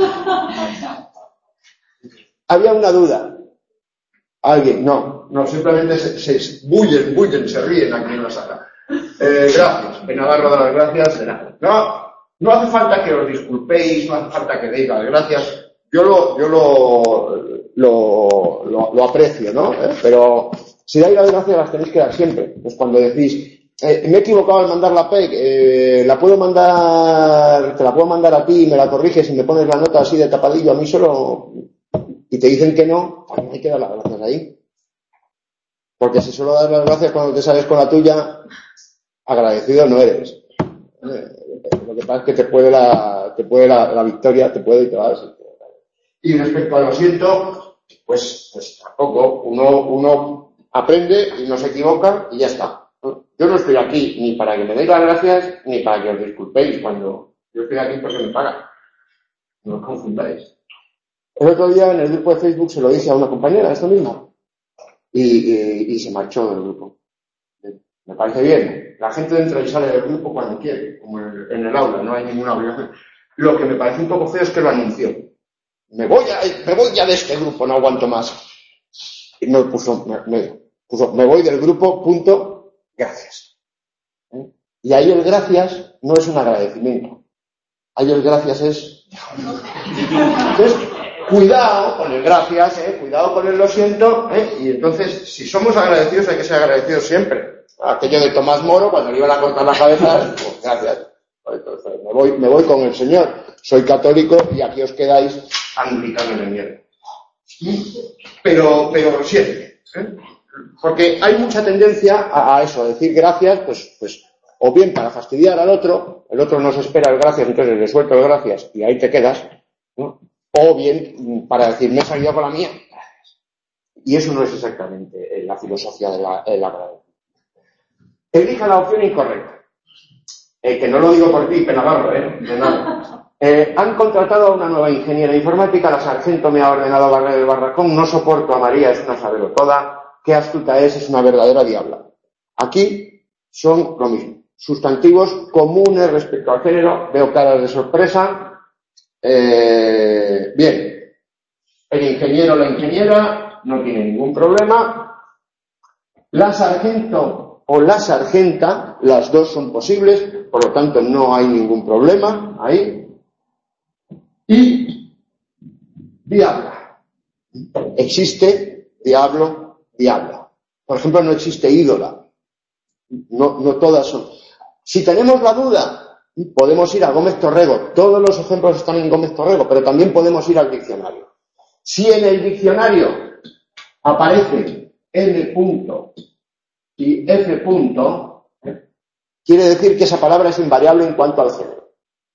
Había una duda. ¿Alguien? No, no, simplemente se, se bullen, bullen, se ríen aquí en la sala. Eh, gracias. En Navarro da las gracias de nada. No, no hace falta que os disculpéis, no hace falta que deis las gracias. Yo lo, yo lo, lo, lo, lo aprecio, ¿no? ¿Eh? Pero si dais las gracias las tenéis que dar siempre. Pues cuando decís, eh, me he equivocado al mandar la P E C, eh, la puedo mandar, te la puedo mandar a ti y me la corriges y me pones la nota así de tapadillo a mí solo, y te dicen que no, pues hay que dar las gracias ahí. Porque si solo das las gracias cuando te sales con la tuya, agradecido no eres. Lo que pasa es que te puede la, te puede la, la victoria, te puede y te vas. Y respecto a lo siento, pues, pues tampoco, uno, uno aprende y no se equivoca y ya está. Yo no estoy aquí ni para que me deis las gracias ni para que os disculpéis cuando yo estoy aquí porque me pagan. No os confundáis. El otro día en el grupo de Facebook se lo dije a una compañera, esto mismo, y, y, y se marchó del grupo. Me parece bien. La gente entra y sale del grupo cuando quiere, como en el, en el aula, no hay ninguna obligación. Lo que me parece un poco feo es que lo anunció. Me voy a, me voy ya de este grupo, no aguanto más. Y me puso, me, me puso, me voy del grupo, punto, gracias. ¿Eh? Y ahí el gracias no es un agradecimiento. Ahí el gracias es... Entonces, cuidado con el gracias, ¿eh? Cuidado con el lo siento, ¿eh? Y entonces, si somos agradecidos, hay que ser agradecidos siempre. Aquello de Tomás Moro, cuando le iban a cortar la cabeza, pues gracias. Entonces, me voy, me voy con el Señor. Soy católico y aquí os quedáis anglicanos de mierda. Pero, pero siempre, ¿eh? Porque hay mucha tendencia a, a eso, a decir gracias, pues, pues, o bien para fastidiar al otro, el otro no se espera el gracias, entonces le suelto el gracias y ahí te quedas, ¿no? O bien para decir, me he salido con la mía. Y eso no es exactamente la filosofía de la, de la agradecimiento. Elija la opción incorrecta. Eh, que no lo digo por ti, Penagarro, ¿eh? De nada. Eh, han contratado a una nueva ingeniera informática, la sargento me ha ordenado barrer el barracón, no soporto a María, es una sabelo toda, qué astuta es, es una verdadera diabla. Aquí son lo mismo. Sustantivos comunes respecto al género, veo caras de sorpresa. Eh, bien, el ingeniero o la ingeniera no tiene ningún problema. La sargento o la sargenta, las dos son posibles, por lo tanto no hay ningún problema ahí. Y diabla. Existe diablo, diabla. Por ejemplo, no existe ídola. No, no todas son. Si tenemos la duda, podemos ir a Gómez Torrego. Todos los ejemplos están en Gómez Torrego, pero también podemos ir al diccionario. Si en el diccionario aparece N punto y F punto, quiere decir que esa palabra es invariable en cuanto al género.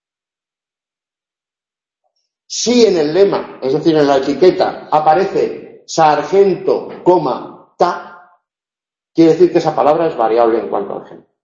Si en el lema, es decir, en la etiqueta, aparece sargento, coma, ta, quiere decir que esa palabra es variable en cuanto al género.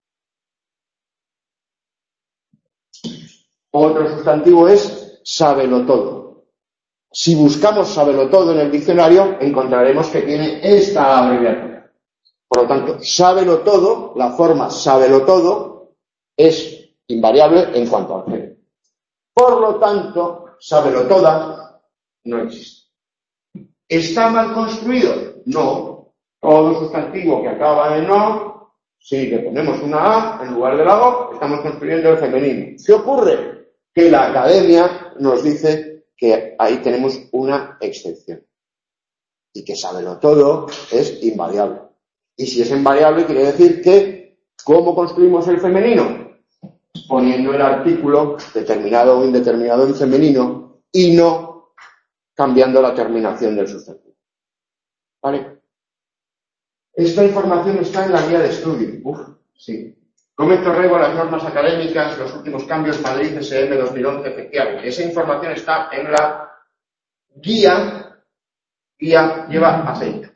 Otro sustantivo es sábelo todo. Si buscamos sábelo todo en el diccionario, encontraremos que tiene esta abreviatura. Por lo tanto, sábelo todo, la forma sábelo todo, es invariable en cuanto al género. Por lo tanto, sábelo toda no existe. ¿Está mal construido? No. Todo sustantivo que acaba en no, si le ponemos una A en lugar de la O, estamos construyendo el femenino. ¿Qué ocurre? Que la academia nos dice que ahí tenemos una excepción. Y que sábelo todo es invariable. Y si es invariable, quiere decir que, ¿cómo construimos el femenino? Poniendo el artículo determinado o indeterminado en femenino y no cambiando la terminación del sustantivo. ¿Vale? Esta información está en la guía de estudio. Uf, sí. Comento Rego, las normas académicas, los últimos cambios, Madrid, S M dos mil once, efectivamente. Esa información está en la guía, guía lleva aceite.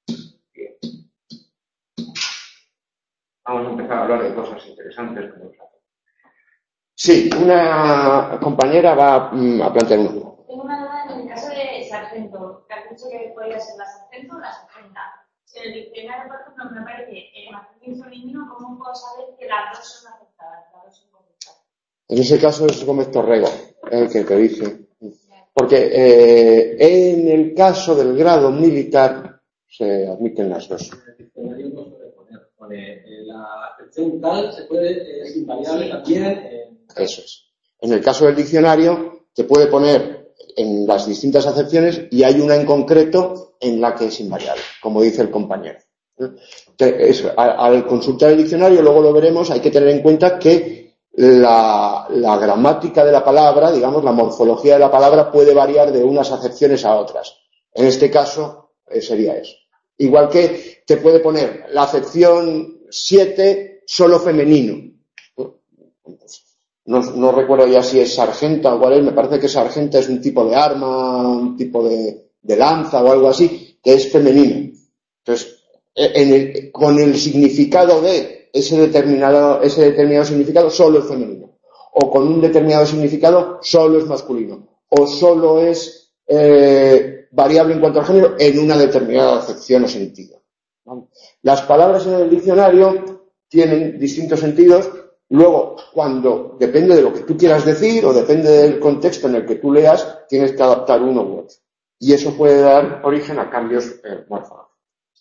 Vamos a empezar a hablar de cosas interesantes como esa. Sí, una compañera va mm, a plantear una duda.
Tengo una duda en el caso de sargento, que has dicho que podría ser la sargento o la sargenta. Si en el diccionario, por ejemplo, me aparece el masculino y femenino, ¿cómo puedo saber que las dos son aceptadas, las dos son correctas?
En ese caso es Gómez Torrego, el que te dice. Porque eh, en el caso del grado militar se admiten las dos.
La acepción tal se puede, es invariable también. En...
Eso es. En el caso del diccionario, te puede poner en las distintas acepciones y hay una en concreto en la que es invariable, como dice el compañero. Eso, al consultar el diccionario, luego lo veremos, hay que tener en cuenta que la, la gramática de la palabra, digamos, la morfología de la palabra puede variar de unas acepciones a otras. En este caso, eh, sería eso. Igual que te puede poner la acepción siete solo femenino. No, no recuerdo ya si es sargenta o cuál es, me parece que sargenta es un tipo de arma, un tipo de, de lanza o algo así, que es femenino. Entonces, en el, con el significado de ese determinado, ese determinado significado solo es femenino. O con un determinado significado solo es masculino. O solo es eh, variable en cuanto al género en una determinada acepción o sentido. Las palabras en el diccionario tienen distintos sentidos. Luego, cuando depende de lo que tú quieras decir o depende del contexto en el que tú leas, tienes que adaptar uno u otro. Y eso puede dar origen a cambios eh, morfológicos.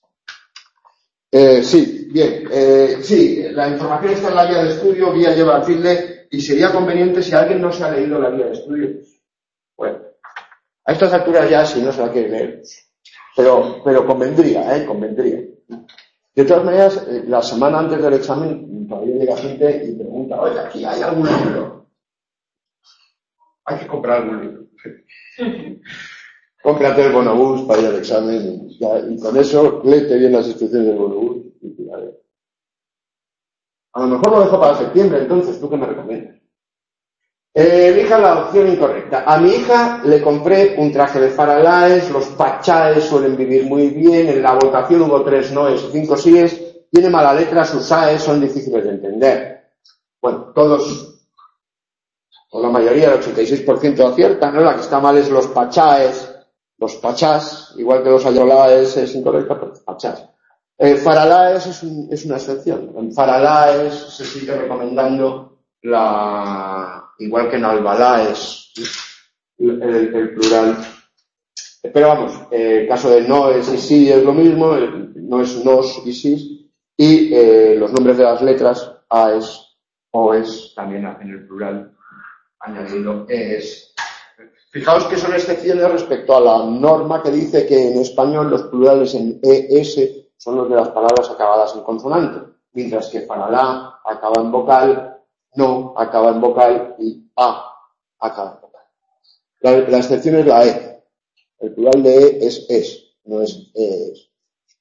Eh, sí, bien. Eh, sí, la información está en la guía de estudio, guía lleva a tilde, y sería conveniente si alguien no se ha leído la guía de estudio. Bueno, a estas alturas ya si no se la quiere leer. Pero, pero convendría, ¿eh? Convendría. De todas maneras, la semana antes del examen todavía llega gente y pregunta, oye, ¿aquí hay algún libro? Hay que comprar algún libro. Cómprate el bonobús para ir al examen y, ya, y con eso léete bien las instrucciones del bonobús. Y, y, a, ver. A lo mejor lo dejo para septiembre, entonces, ¿tú qué me recomiendas? Eh, elija la opción incorrecta. A mi hija le compré un traje de Faralaes, los pachaes suelen vivir muy bien, en la votación hubo tres noes y cinco síes, tiene mala letra, sus aes son difíciles de entender. Bueno, todos, o la mayoría, el ochenta y seis por ciento acierta, ¿no? La que está mal es los pachaes, los pachás, igual que los ayolaes es incorrecta, pero los pachás. Eh, Faralaes es, un, es una excepción. En Faralaes se sigue recomendando la, igual que en Albalaes, el, el, el plural. Pero vamos, el eh, caso de noes y sí es lo mismo, no es nos y sí, y eh, los nombres de las letras aes, oes, también en el plural, añadiendo es. Fijaos que son excepciones respecto a la norma que dice que en español los plurales en es son los de las palabras acabadas en consonante, mientras que faralá acaba en vocal, no acaba en vocal y a acaba en vocal. La, la excepción es la e. El plural de e es es, no es es.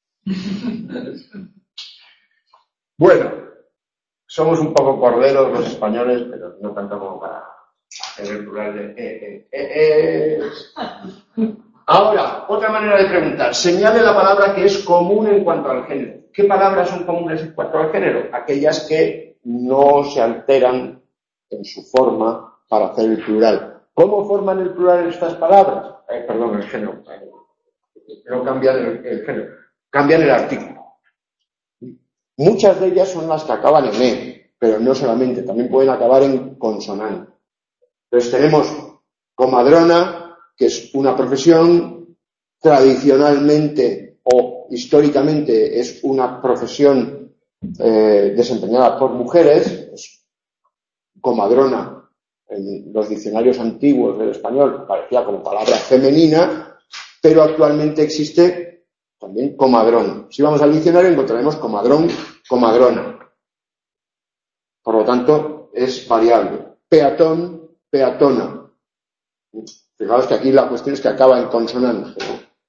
Bueno, somos un poco corderos los españoles, pero no tanto como para hacer el plural de e, e, e, es. Ahora, otra manera de preguntar. Señale la palabra que es común en cuanto al género. ¿Qué palabras son comunes en cuanto al género? Aquellas que no se alteran en su forma para hacer el plural. ¿Cómo forman el plural estas palabras? Eh, perdón, el género. No cambian el, el género. Cambian el artículo. Muchas de ellas son las que acaban en e, pero no solamente. También pueden acabar en consonante. Entonces tenemos comadrona, que es una profesión, tradicionalmente o históricamente es una profesión eh, desempeñada por mujeres. Pues, comadrona, en los diccionarios antiguos del español parecía como palabra femenina, pero actualmente existe también comadrón. Si vamos al diccionario encontraremos comadrón, comadrona. Por lo tanto, es variable. Peatón, peatona. Fijaos que aquí la cuestión es que acaba en consonante.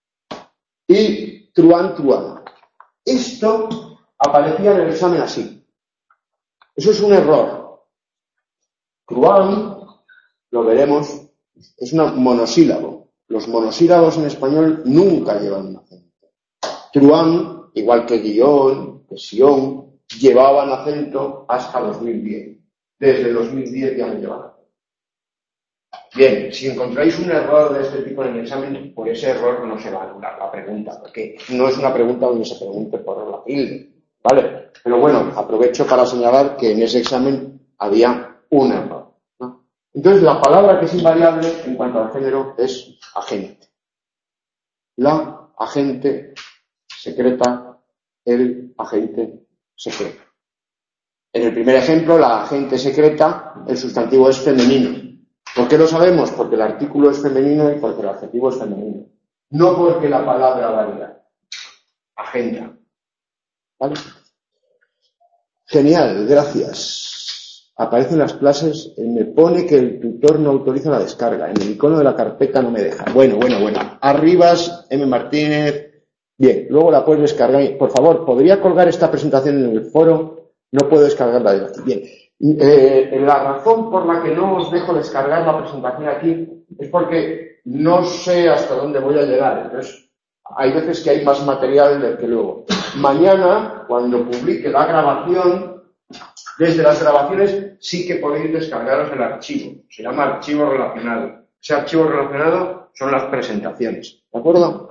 Y truán, truán. Esto aparecía en el examen así. Eso es un error. Truán, lo veremos, es un monosílabo. Los monosílabos en español nunca llevan un acento. Truán, igual que guión, que sion, llevaban acento hasta dos mil diez. Desde dos mil diez ya no llevan acento. Bien, si encontráis un error de este tipo en el examen, por ese error no se va a anular la pregunta, porque no es una pregunta donde se pregunte por la tilde, ¿vale? Pero bueno, aprovecho para señalar que en ese examen había un error, ¿no? Entonces, la palabra que es invariable en cuanto al género es agente. La agente secreta, el agente secreto. En el primer ejemplo, la agente secreta, el sustantivo es femenino. ¿Por qué lo sabemos? Porque el artículo es femenino y porque el adjetivo es femenino. No porque la palabra varía. Agenda. ¿Vale? Genial, gracias. Aparecen las clases, me pone que el tutor no autoriza la descarga. En el icono de la carpeta no me deja. Bueno, bueno, bueno. Arribas, M. Martínez. Bien, luego la puedes descargar. Por favor, ¿podría colgar esta presentación en el foro? No puedo descargarla de aquí. Bien. Eh, la razón por la que no os dejo descargar la presentación aquí es porque no sé hasta dónde voy a llegar. Entonces, hay veces que hay más material del que luego. Mañana, cuando publique la grabación, desde las grabaciones sí que podéis descargaros el archivo. Se llama archivo relacionado. Ese archivo relacionado son las presentaciones. ¿De acuerdo?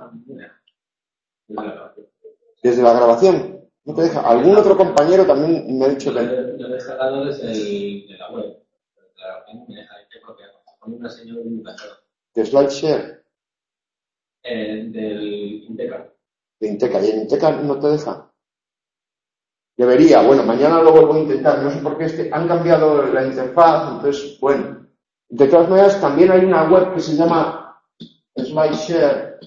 Desde la grabación. ¿No te deja? Algún otro compañero también me ha dicho que...
Lo he descargado desde el, de la web. Claro, me deja que copiar. Con una señal de un cajero.
¿De SlideShare?
Eh, del Inteca.
De Inteca. ¿Y en Inteca no te deja? Debería. Bueno, mañana lo vuelvo a intentar. No sé por qué este, han cambiado la interfaz. Entonces, bueno. De todas maneras, también hay una web que se llama SlideShare,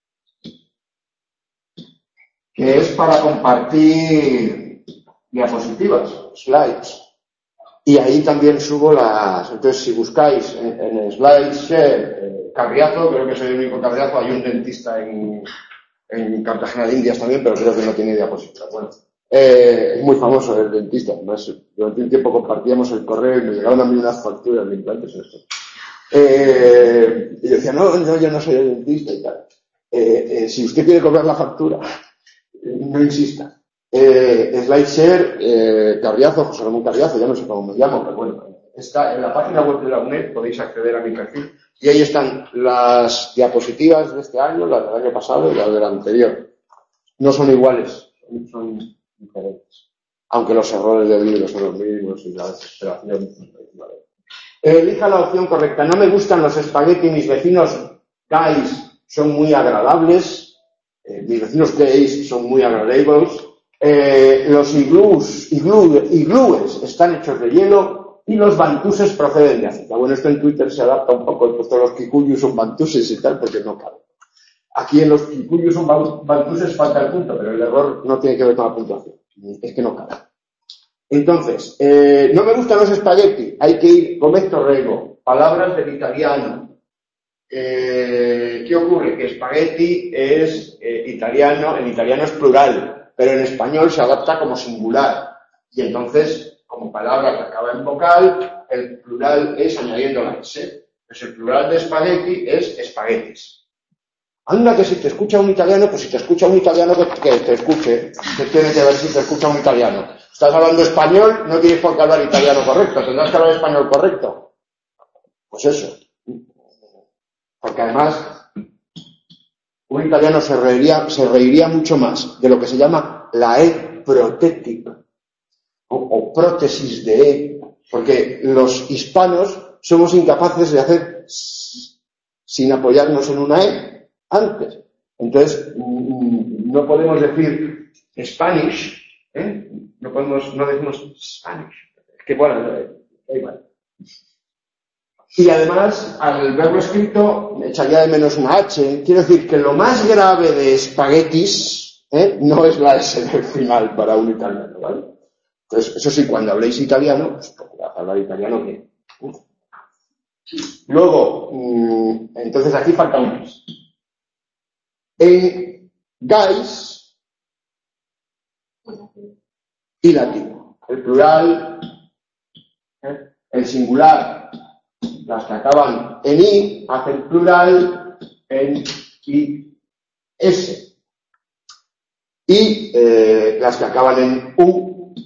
que es para compartir diapositivas, slides. Y ahí también subo las... Entonces, si buscáis en, en SlideShare, eh, Carriazo, creo que soy el único Carriazo, hay un dentista en, en Cartagena de Indias también, pero creo que no tiene diapositivas. Bueno, eh, es muy famoso el dentista. Además, durante un tiempo compartíamos el correo y me llegaron a mí unas facturas de implantes en esto. Eh, y yo decía, no, no, yo no soy el dentista y tal. Eh, eh, si usted quiere cobrar la factura... No insista. Eh, SlideShare, eh, Carriazo, José Ramón Carriazo, ya no sé cómo me llamo, pero bueno, está en la página web de la U N E D, podéis acceder a mi perfil, y ahí están las diapositivas de este año, las del año pasado y las del anterior. No son iguales, son diferentes. Aunque los errores del libro son los mismos y la desesperación. Elija la opción correcta. No me gustan los espagueti, mis vecinos gays son muy agradables. Eh, mis vecinos gays son muy agradables. Eh, los iglús, iglú, iglúes están hechos de hielo y los bantuses proceden de África. Bueno, esto en Twitter se adapta un poco, he puesto los kikuyus son bantuses y tal, porque no cabe. Aquí en los kikuyus son bantuses falta el punto, pero el error no tiene que ver con la puntuación. Es que no cabe. Entonces, eh, no me gustan los espagueti, hay que ir come torrego, palabras del italiano. eh, ¿qué ocurre? Que spaghetti es eh, italiano, en italiano es plural, pero en español se adapta como singular. Y entonces, como palabra que acaba en vocal, el plural es añadiendo la S. Pues el plural de spaghetti es espaguetis. Anda, que si te escucha un italiano, pues si te escucha un italiano, que, que te escuche. ¿Qué tiene que ver si te escucha un italiano? Estás hablando español, no tienes por qué hablar italiano correcto, tendrás que hablar español correcto. Pues eso. Porque además, un italiano se reiría, se reiría mucho más de lo que se llama la E protética, o, o prótesis de E, porque los hispanos somos incapaces de hacer sin apoyarnos en una E antes. Entonces, no podemos decir Spanish, ¿eh? No podemos, no decimos Spanish. Es que bueno, da igual. Y además, al verlo escrito, echaría de menos una H. Quiero decir que lo más grave de espaguetis, ¿eh? No es la S del final para un italiano, ¿vale? Entonces, eso sí, cuando habléis italiano, pues procurad hablar italiano bien. Luego, mmm, entonces aquí falta un mes. En gais y latino. El plural, ¿eh? El singular, las que acaban en i, hacen plural en i, s. Y eh, las que acaban en u,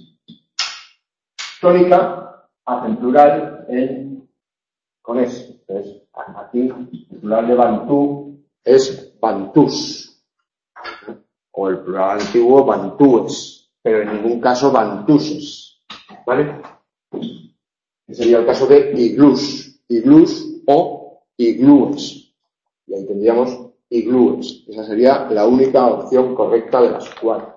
tónica, hacen plural en con s. Entonces, aquí el plural de bantú es bantús, o el plural antiguo bantúes, pero en ningún caso bantuses, ¿vale? Ese sería el caso de iglús, iglús o iglúes, y ahí tendríamos iglúes. Esa sería la única opción correcta de las cuatro.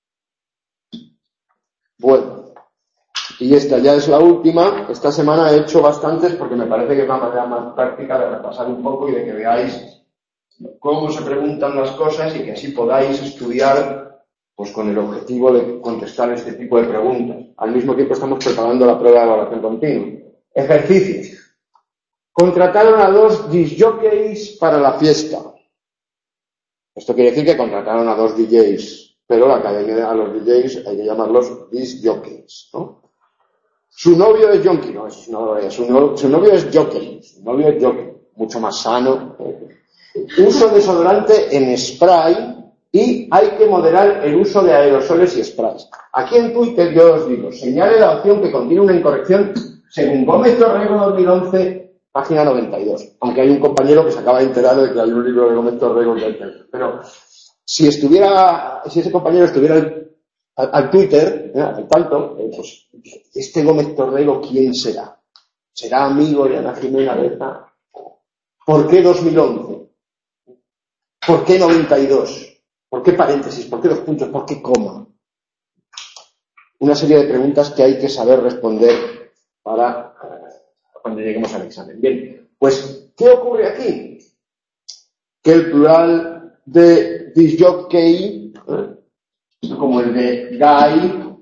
Bueno, y esta ya es la última. Esta semana he hecho bastantes porque me parece que es la manera más práctica de repasar un poco y de que veáis cómo se preguntan las cosas y que así podáis estudiar pues con el objetivo de contestar este tipo de preguntas. Al mismo tiempo estamos preparando la prueba de evaluación continua. Ejercicio. Contrataron a dos disjockeys para la fiesta. Esto quiere decir que contrataron a dos D Js, pero la academia a los D Js hay que llamarlos disjockeys, ¿no? Su novio es Yonki, no, su novio, su, no, su novio es jockey, su novio es jockey, mucho más sano. Uso desodorante en spray y hay que moderar el uso de aerosoles y sprays. Aquí en Twitter yo os digo, señale la opción que contiene una incorrección según Gómez Torrego dos mil once, página noventa y dos. Aunque hay un compañero que se acaba de enterar de que hay un libro de Gómez Torrego que hay. Pero si estuviera, si ese compañero estuviera al, al, al Twitter, ¿eh? al tanto, eh, pues este Gómez Torrego, ¿quién será? ¿Será amigo de Ana Jimena Beza? ¿Por qué dos mil once? ¿Por qué noventa y dos? ¿Por qué paréntesis? ¿Por qué dos puntos? ¿Por qué coma? Una serie de preguntas que hay que saber responder para uh, cuando lleguemos al examen. Bien, pues, ¿qué ocurre aquí? Que el plural de disjockey, ¿eh? como el de guy,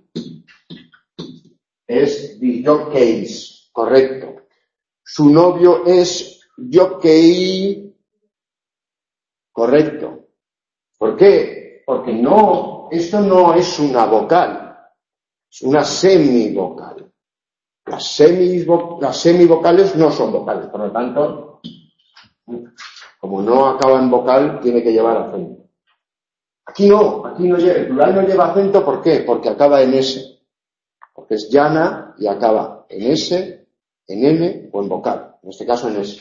es disjockeys, correcto. Su novio es jockey, correcto. ¿Por qué? Porque no, esto no es una vocal, es una semivocal. Las, semivo, las semivocales no son vocales, por lo tanto, como no acaba en vocal, tiene que llevar acento. Aquí no, aquí no lleva, el plural no lleva acento, ¿por qué? Porque acaba en S. Porque es llana y acaba en S, en M o en vocal, en este caso en S.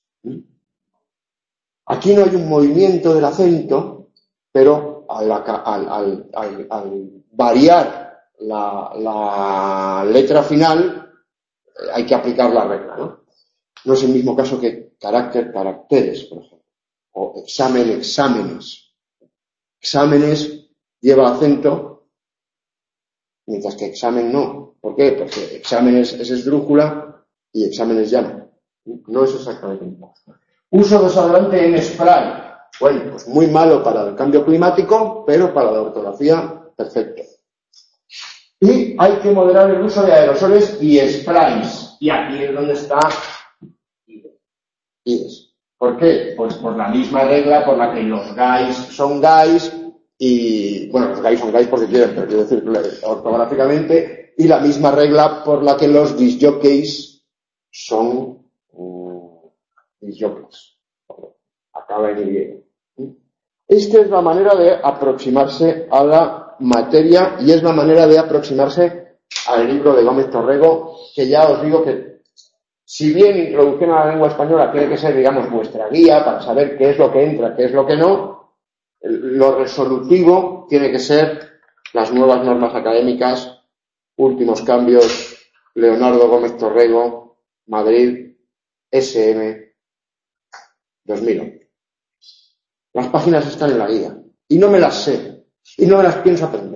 Aquí no hay un movimiento del acento, pero al, al, al, al, al variar la, la letra final eh, hay que aplicar la regla, ¿no? No es el mismo caso que carácter, caracteres, por ejemplo, o examen, exámenes. Exámenes lleva acento, mientras que examen no. ¿Por qué? Porque exámenes es esdrújula y exámenes llama. No es exactamente el mismo. Uso desodorante en spray. Bueno, pues muy malo para el cambio climático, pero para la ortografía, perfecto. Y hay que moderar el uso de aerosoles y sprays. Y aquí es donde está ides. ¿Por qué? Pues por la misma regla por la que los guys son guys y, bueno, los guys son guys porque quieren, pero quiero decir ortográficamente, y la misma regla por la que los disjockeys son um, disjockeys. Acaba en Y. Esta es la manera de aproximarse a la materia y es la manera de aproximarse al libro de Gómez Torrego, que ya os digo que, si bien Introducción a la Lengua Española tiene que ser, digamos, vuestra guía para saber qué es lo que entra, qué es lo que no, lo resolutivo tiene que ser las nuevas normas académicas, últimos cambios, Leonardo Gómez Torrego, Madrid, S M, dos mil once. Las páginas están en la guía y no me las sé y no me las pienso aprender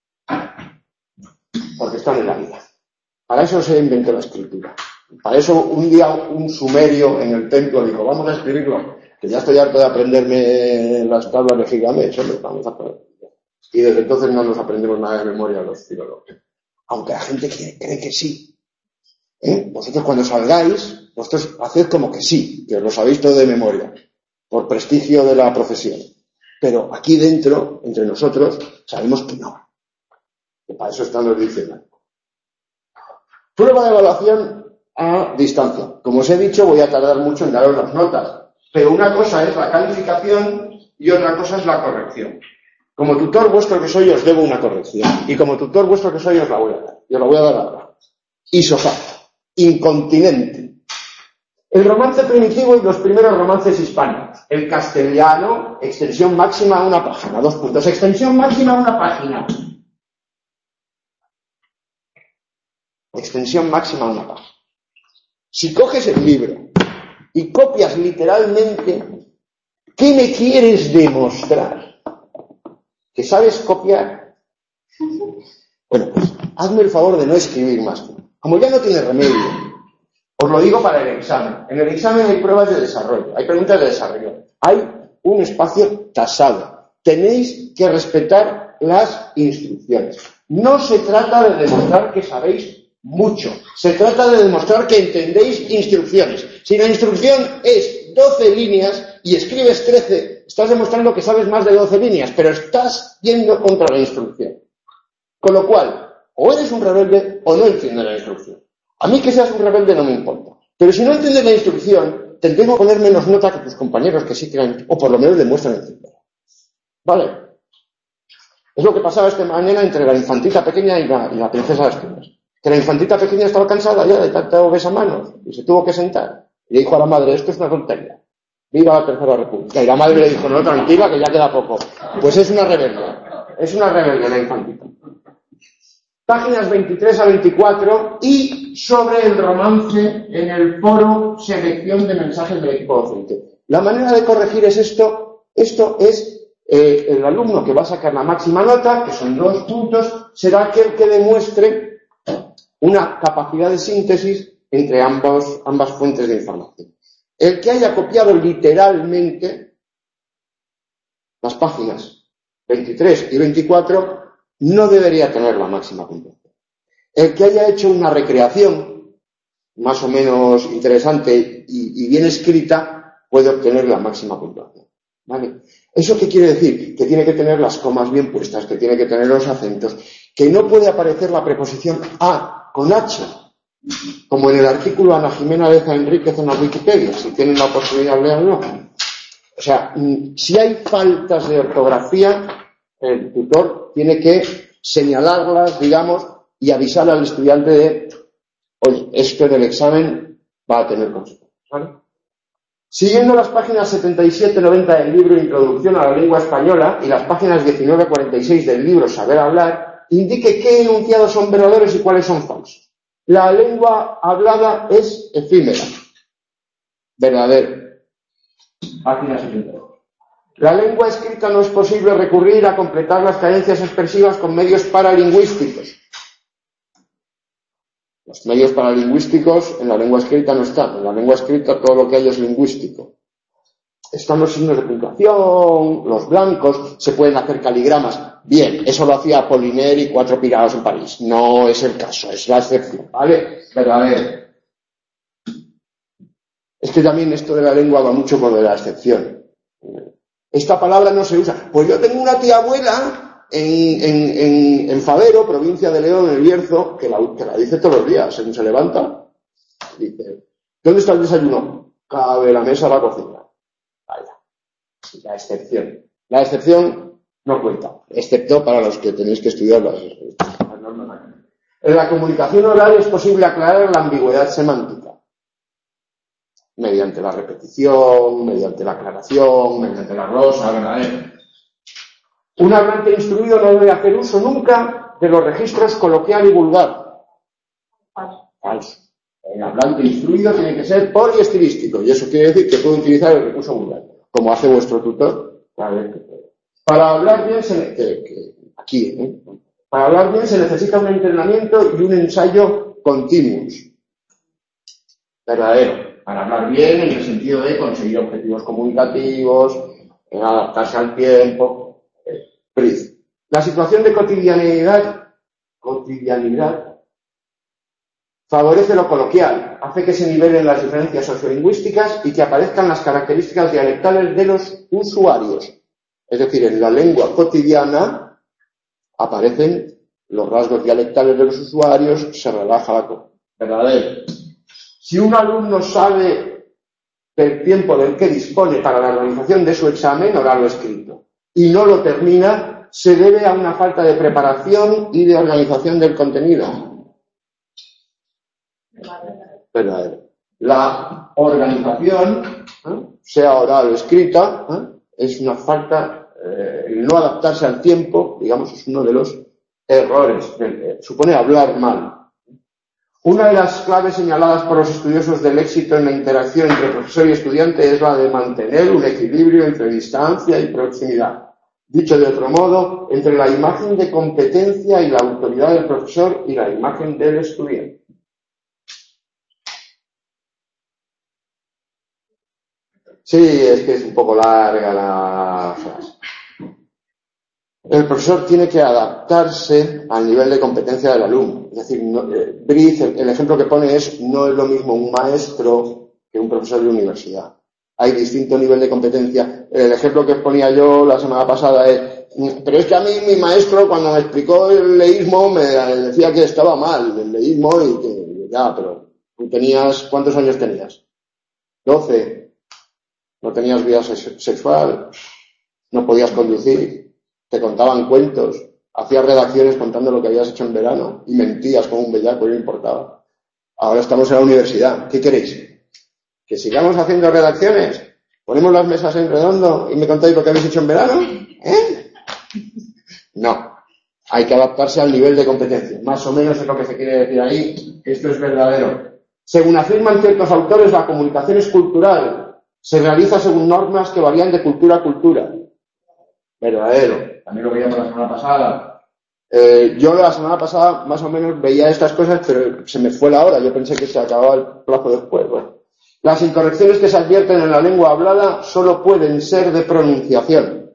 porque están en la guía. Para eso se inventó la escritura. Para eso un día un sumerio en el templo dijo, vamos a escribirlo, que ya estoy harto de aprenderme las tablas de Gigamés, hombre, vamos a aprender. Y desde entonces no nos aprendemos nada de memoria los filólogos. Aunque la gente cree, cree que sí. ¿Eh? Vosotros cuando salgáis, vosotros haced como que sí, que os lo sabéis todo de memoria, por prestigio de la profesión. Pero aquí dentro, entre nosotros, sabemos que no. Que para eso están los diccionarios. Prueba de evaluación a distancia. Como os he dicho, voy a tardar mucho en daros las notas. Pero una cosa es la calificación y otra cosa es la corrección. Como tutor vuestro que soy, os debo una corrección. Y como tutor vuestro que soy, os la voy a dar. Y os la voy a dar ahora. Isofacto. Incontinente. El romance primitivo y los primeros romances hispanos. El castellano, extensión máxima a una página. Dos puntos. Extensión máxima a una página. Extensión máxima a una página. Si coges el libro y copias literalmente, ¿qué me quieres demostrar? ¿Que sabes copiar? Bueno, pues hazme el favor de no escribir más. Como ya no tiene remedio, os lo digo para el examen. En el examen hay pruebas de desarrollo, hay preguntas de desarrollo, hay un espacio tasado. Tenéis que respetar las instrucciones. No se trata de demostrar que sabéis mucho. Se trata de demostrar que entendéis instrucciones. Si la instrucción es doce líneas y escribes trece, estás demostrando que sabes más de doce líneas, pero estás yendo contra la instrucción. Con lo cual, o eres un rebelde o no entiendes la instrucción. A mí que seas un rebelde no me importa. Pero si no entiendes la instrucción, te tengo que poner menos nota que tus compañeros que sí crean, o por lo menos demuestran entender. ¿Vale? Es lo que pasaba esta mañana entre la infantita pequeña y la, y la princesa de Asturias. Que la infantita pequeña estaba cansada ya de tanto besamanos y se tuvo que sentar. Y le dijo a la madre, esto es una tontería. Viva la Tercera República. Y la madre le dijo, no, tranquila, que ya queda poco. Pues es una rebelde. Es una rebelde la infantita. Páginas veintitrés a veinticuatro y sobre el romance en el foro selección de mensajes del equipo docente. La manera de corregir es esto. Esto es eh, el alumno que va a sacar la máxima nota, que son dos puntos, será aquel que demuestre una capacidad de síntesis entre ambos, ambas fuentes de información. El que haya copiado literalmente las páginas veintitrés y veinticuatro no debería tener la máxima puntuación. El que haya hecho una recreación más o menos interesante y, y bien escrita puede obtener la máxima puntuación. ¿Vale? ¿Eso qué quiere decir? Que tiene que tener las comas bien puestas, que tiene que tener los acentos, que no puede aparecer la preposición a con H, como en el artículo Ana Jimena Leza Enríquez en la Wikipedia, si tienen la oportunidad, léanlo. O sea, si hay faltas de ortografía, el tutor tiene que señalarlas, digamos, y avisar al estudiante de, oye, esto en el examen va a tener consecuencias, ¿vale? Siguiendo las páginas setenta y siete noventa del libro Introducción a la Lengua Española y las páginas diecinueve a cuarenta y seis del libro Saber Hablar, indique qué enunciados son verdaderos y cuáles son falsos. La lengua hablada es efímera. Verdadero. Página setenta y dos. La lengua escrita no es posible recurrir a completar las carencias expresivas con medios paralingüísticos. Los medios paralingüísticos en la lengua escrita no están. En la lengua escrita todo lo que hay es lingüístico. Están los signos de puntuación, los blancos, se pueden hacer caligramas. Bien, eso lo hacía Apollinaire y cuatro pirados en París. No es el caso, es la excepción, ¿vale? Verdadero. Es que también esto de la lengua va mucho con lo de la excepción. Esta palabra no se usa. Pues yo tengo una tía abuela en, en, en, en Fabero, provincia de León, en el Bierzo, que la, que la dice todos los días, según se levanta. Dice, ¿dónde está el desayuno? Cabe la mesa a la cocina. Vaya. La excepción. La excepción no cuenta, excepto para los que tenéis que estudiar las, las normas. En la comunicación oral es posible aclarar la ambigüedad semántica. Mediante la repetición, mediante la aclaración, mediante la glosa, ¿verdad? Un hablante instruido no debe hacer uso nunca de los registros coloquial y vulgar. Falso. Falso. El hablante instruido tiene que ser poliestilístico, y eso quiere decir que puede utilizar el recurso vulgar, como hace vuestro tutor. Para hablar bien se, que, que, aquí, ¿eh? Para hablar bien se necesita un entrenamiento y un ensayo continuos. Verdadero. Para hablar bien en el sentido de conseguir objetivos comunicativos, en adaptarse al tiempo. Eh, la situación de cotidianidad, cotidianidad favorece lo coloquial, hace que se nivelen las diferencias sociolingüísticas y que aparezcan las características dialectales de los usuarios. Es decir, en la lengua cotidiana aparecen los rasgos dialectales de los usuarios, se relaja la cosa. Verdadero. Si un alumno sabe del tiempo del que dispone para la organización de su examen oral o escrito y no lo termina, se debe a una falta de preparación y de organización del contenido. Verdadero. La organización, ¿eh? sea oral o escrita, ¿eh? es una falta, eh, el no adaptarse al tiempo, digamos, es uno de los errores, eh, supone hablar mal. Una de las claves señaladas por los estudiosos del éxito en la interacción entre profesor y estudiante es la de mantener un equilibrio entre distancia y proximidad. Dicho de otro modo, entre la imagen de competencia y la autoridad del profesor y la imagen del estudiante. Sí, es que es un poco larga la frase. El profesor tiene que adaptarse al nivel de competencia del alumno. Es decir, no, eh, Briz, el, el ejemplo que pone es, no es lo mismo un maestro que un profesor de universidad. Hay distinto nivel de competencia. El ejemplo que ponía yo la semana pasada es, pero es que a mí mi maestro cuando me explicó el leísmo me decía que estaba mal el leísmo y que, ya, pero tú tenías, ¿cuántos años tenías? doce. No tenías vida sexual, no podías conducir. Te contaban cuentos, hacías redacciones contando lo que habías hecho en verano y mentías como un bellaco y no importaba. Ahora estamos en la universidad. ¿Qué queréis? ¿Que sigamos haciendo redacciones? ¿Ponemos las mesas en redondo y me contáis lo que habéis hecho en verano? ¿Eh? No. Hay que adaptarse al nivel de competencia. Más o menos es lo que se quiere decir ahí. Esto es verdadero. Según afirman ciertos autores, la comunicación es cultural. Se realiza según normas que varían de cultura a cultura. Verdadero. También lo veíamos la semana pasada. Eh, yo la semana pasada más o menos veía estas cosas, pero se me fue la hora. Yo pensé que se acababa el plazo después. Bueno. Las incorrecciones que se advierten en la lengua hablada solo pueden ser de pronunciación.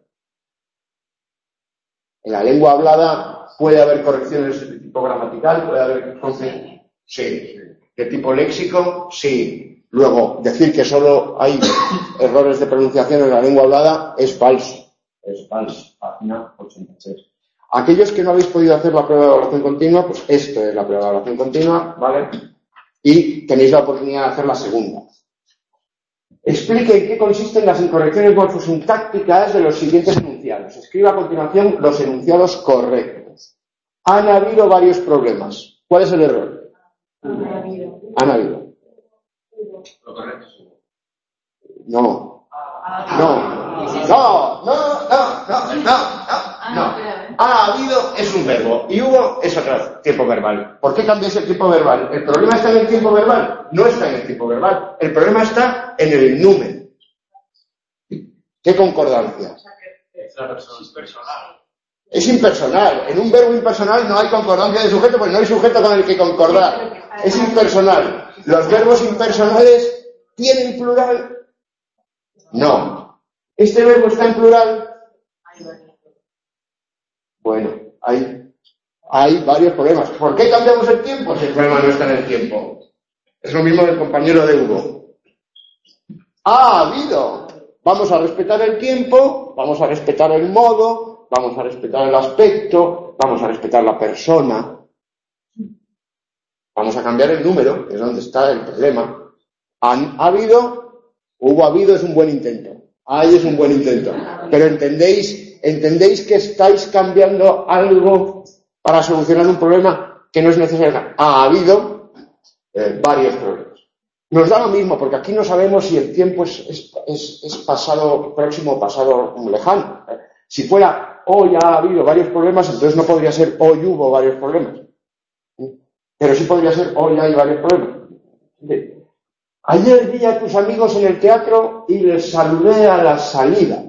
En la lengua hablada puede haber correcciones de tipo gramatical, puede haber correcciones, sí. De tipo léxico, sí. Luego, decir que solo hay errores de pronunciación en la lengua hablada es falso. Es falso. Página ochenta y seis. Aquellos que no habéis podido hacer la prueba de evaluación continua, pues esto es la prueba de evaluación continua, ¿vale? Y tenéis la oportunidad de hacer la segunda. Explique en qué consisten las incorrecciones morfosintácticas de los siguientes enunciados. Escriba a continuación los enunciados correctos. Han habido varios problemas. ¿Cuál es el error?
Han habido.
Han habido.
Lo correcto.
No. No. No, no, no, no, no, no, no. Ha habido es un verbo y hubo es otro tiempo verbal. ¿Por qué cambias el tiempo verbal? ¿El problema está en el tiempo verbal? No está en el tiempo verbal. El problema está en el número. ¿Qué concordancia?
Es la persona impersonal.
Es impersonal. En un verbo impersonal no hay concordancia de sujeto, pues no hay sujeto con el que concordar. Es impersonal. ¿Los verbos impersonales tienen plural? No. ¿Este verbo está en plural? Bueno, hay, hay varios problemas. ¿Por qué cambiamos el tiempo si el problema no está en el tiempo? Es lo mismo del compañero de Hugo. Ha habido. Vamos a respetar el tiempo, vamos a respetar el modo, vamos a respetar el aspecto, vamos a respetar la persona. Vamos a cambiar el número, que es donde está el problema. Han ha habido, hubo habido es un buen intento. Hay es un buen intento. Pero entendéis, entendéis que estáis cambiando algo para solucionar un problema que no es necesario. Ha habido eh, varios problemas. Nos da lo mismo, porque aquí no sabemos si el tiempo es, es, es, es pasado próximo o pasado lejano. Si fuera hoy ha habido varios problemas, entonces no podría ser hoy hubo varios problemas. Pero sí podría ser hoy hay varios problemas. Ayer vi a tus amigos en el teatro y les saludé a la salida.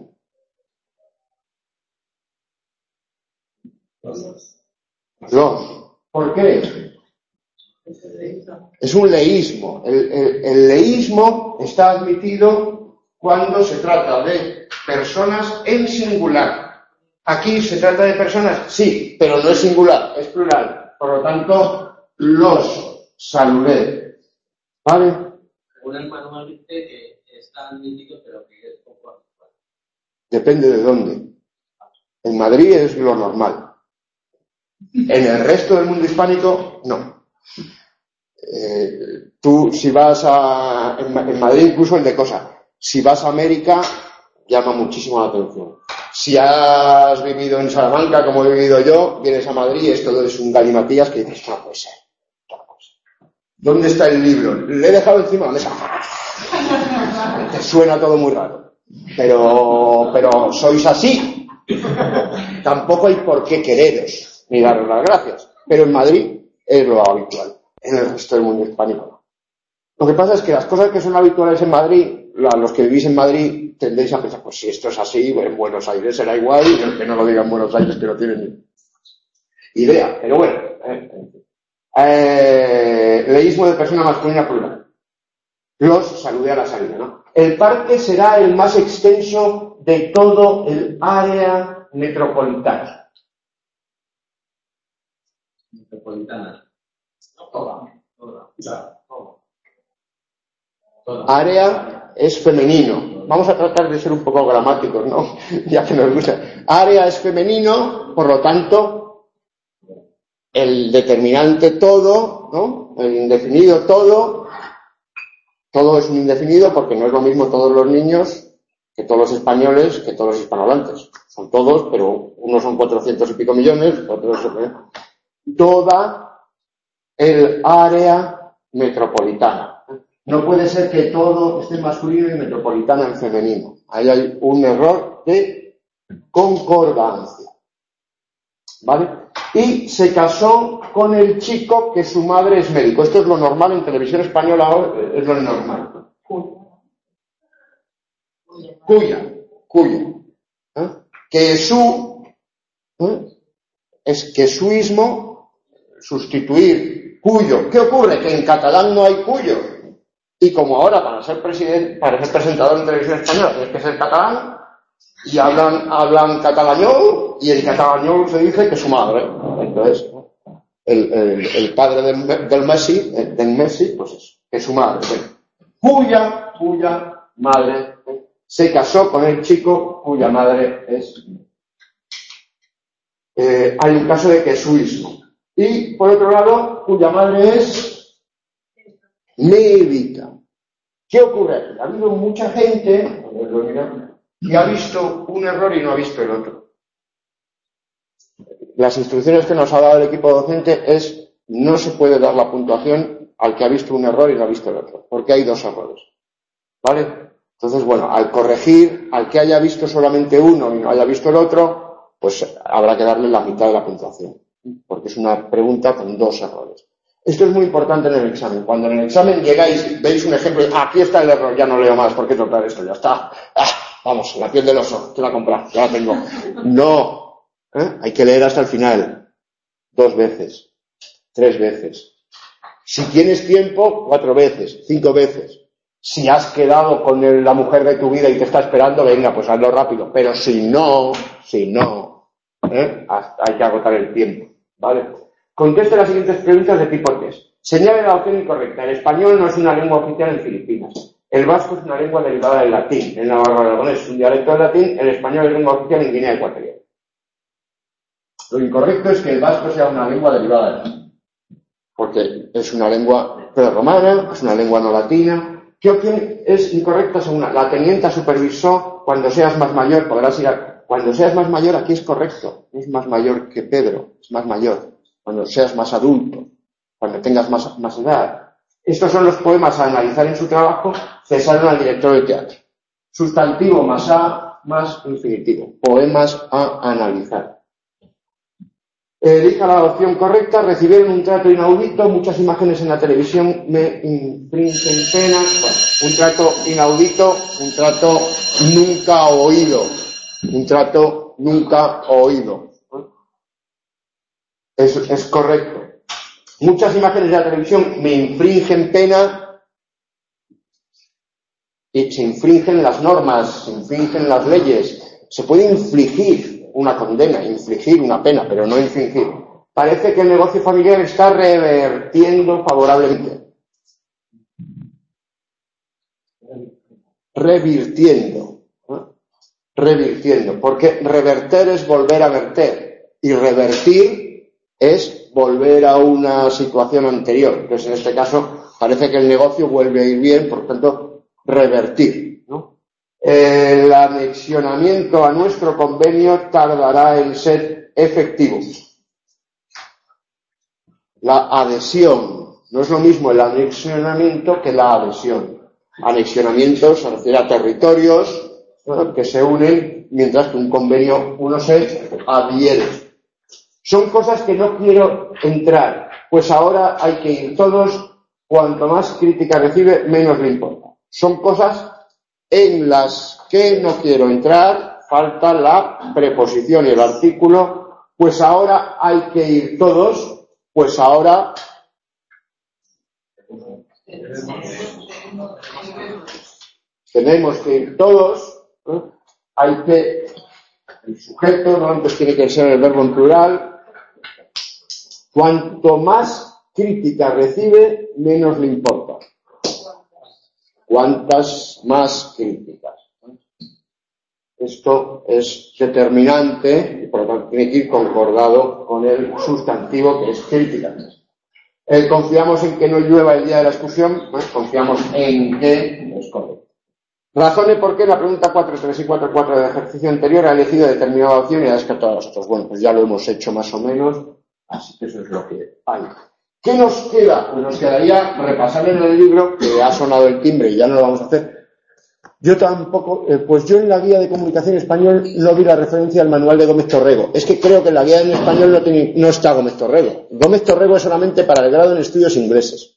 Los. ¿Por qué? Es un leísmo. El, el, el leísmo está admitido cuando se trata de personas en singular. Aquí se trata de personas, sí, pero no es singular, es plural. Por lo tanto, los saludé. ¿Vale?
Según el manual dice que está admitido, pero que es poco habitual.
Depende de dónde. En Madrid es lo normal. En el resto del mundo hispánico, no. Eh, tú, si vas a... En, en Madrid incluso el de cosa. Si vas a América, llama muchísimo la atención. Si has vivido en Salamanca, como he vivido yo, vienes a Madrid y esto es un galimatías que dices, no puede ser. ¿Dónde está el libro? Le he dejado encima. ¿Dónde está? Te suena todo muy raro. Pero, pero sois así. Tampoco hay por qué quereros ni daros las gracias. Pero en Madrid es lo habitual. En el resto del mundo hispánico. Lo que pasa es que las cosas que son habituales en Madrid, los que vivís en Madrid, tendréis a pensar, pues si esto es así, en Buenos Aires será igual, y el que no lo diga en Buenos Aires que no tiene ni idea. Pero bueno, eh, eh, leísmo de persona masculina plural. Los saludé a la salida, ¿no? El parque será el más extenso de todo el área metropolitana.
Metropolitana.
Toda.
Toda. Ya, toda. Toda.
Área es femenino. Vamos a tratar de ser un poco gramáticos, ¿no? Ya que nos gusta. Área es femenino, por lo tanto, el determinante todo, ¿no? El indefinido todo. Todo es un indefinido porque no es lo mismo todos los niños que todos los españoles, que todos los hispanohablantes. Son todos, pero unos son cuatrocientos y pico millones, otros son... Toda el área metropolitana. No puede ser que todo esté masculino y metropolitana en femenino. Ahí hay un error de concordancia. ¿Vale? Y se casó con el chico que su madre es médico. Esto es lo normal en televisión española ahora, es lo normal. Cuya, cuya. ¿Eh? Que su, ¿eh? Es que suismo, sustituir cuyo. ¿Qué ocurre? Que en catalán no hay cuyo. Y como ahora para ser presidente, para ser presentador en televisión española tienes que ser catalán, y hablan, hablan catalañol, y en catalañol se dice que su madre. Entonces, el, el, el padre del, del Messi, del Messi, pues eso, que su madre. Cuya, cuya madre se casó con el chico cuya madre es. Eh, hay un caso de quesuismo. Y, por otro lado, cuya madre es médica. ¿Qué ocurre aquí? Ha habido mucha gente que ha visto un error y no ha visto el otro. Las instrucciones que nos ha dado el equipo docente es no se puede dar la puntuación al que ha visto un error y no ha visto el otro, porque hay dos errores. ¿Vale? Entonces, bueno, al corregir, al que haya visto solamente uno y no haya visto el otro, pues habrá que darle la mitad de la puntuación, porque es una pregunta con dos errores. Esto es muy importante en el examen. Cuando en el examen llegáis, veis un ejemplo, ah, aquí está el error, ya no leo más, ¿por qué tratar esto? Ya está. Ah, vamos, la piel del oso, te la compras, ya la tengo. No, ¿eh? Hay que leer hasta el final. Dos veces, tres veces. Si tienes tiempo, cuatro veces, cinco veces. Si has quedado con el, la mujer de tu vida y te está esperando, venga, pues hazlo rápido. Pero si no, si no, ¿eh? Hasta hay que agotar el tiempo, ¿vale? Conteste las siguientes preguntas de tipo test. Señale la opción incorrecta. El español no es una lengua oficial en Filipinas. El vasco es una lengua derivada del latín. El navarro-aragonés es un dialecto del latín. El español es lengua oficial en Guinea Ecuatorial. Lo incorrecto es que el vasco sea una lengua derivada del latín. Porque es una lengua prerromana, es una lengua no latina. ¿Qué opción es incorrecta según la tenienta supervisó? Cuando seas más mayor podrás ir a... Cuando seas más mayor, aquí es correcto. Es más mayor que Pedro, es más mayor. Cuando seas más adulto, cuando tengas más, más edad. Estos son los poemas a analizar en su trabajo. Cesaron al director de teatro. Sustantivo más a más infinitivo. Poemas a analizar. Elija la opción correcta. Recibieron un trato inaudito. Muchas imágenes en la televisión me infringen penas. Bueno, un trato inaudito, un trato nunca oído. Un trato nunca oído. Es, es correcto. Muchas imágenes de la televisión me infringen pena y se infringen las normas, se infringen las leyes. Se puede infligir una condena, infligir una pena, pero no infringir. Parece que el negocio familiar está revertiendo favorablemente. Revirtiendo. ¿no? Revirtiendo. Porque reverter es volver a verter. Y revertir es volver a una situación anterior. Entonces, en este caso, parece que el negocio vuelve a ir bien, por tanto, revertir, ¿no? El anexionamiento a nuestro convenio tardará en ser efectivo. La adhesión. No es lo mismo el anexionamiento que la adhesión. Anexionamiento se refiere a territorios, ¿no?, que se unen, mientras que un convenio uno se adhiere. Son cosas que no quiero entrar, pues ahora hay que ir todos, cuanto más crítica recibe, menos le importa. Son cosas en las que no quiero entrar, falta la preposición y el artículo, pues ahora hay que ir todos, pues ahora tenemos que ir todos, ¿no? Hay que, el sujeto, ¿no? Entonces tiene que ser el verbo en plural. Cuanto más crítica recibe, menos le importa. Cuantas más críticas. Esto es determinante y por lo tanto tiene que ir concordado con el sustantivo que es crítica. Eh, confiamos en que no llueva el día de la excursión, pues confiamos en que es correcto. Razone por qué la pregunta cuatro tres y cuatro cuatro del ejercicio anterior ha elegido determinada opción y ha descartado a las otras. Bueno, pues ya lo hemos hecho más o menos. Así que eso es lo que hay. ¿Qué nos queda? Pues nos quedaría repasar en el libro, que ha sonado el timbre y ya no lo vamos a hacer. Yo tampoco, eh, pues yo en la guía de comunicación español no vi la referencia al manual de Gómez Torrego. Es que creo que en la guía en español no, tiene, no está Gómez Torrego. Gómez Torrego es solamente para el grado en estudios ingleses.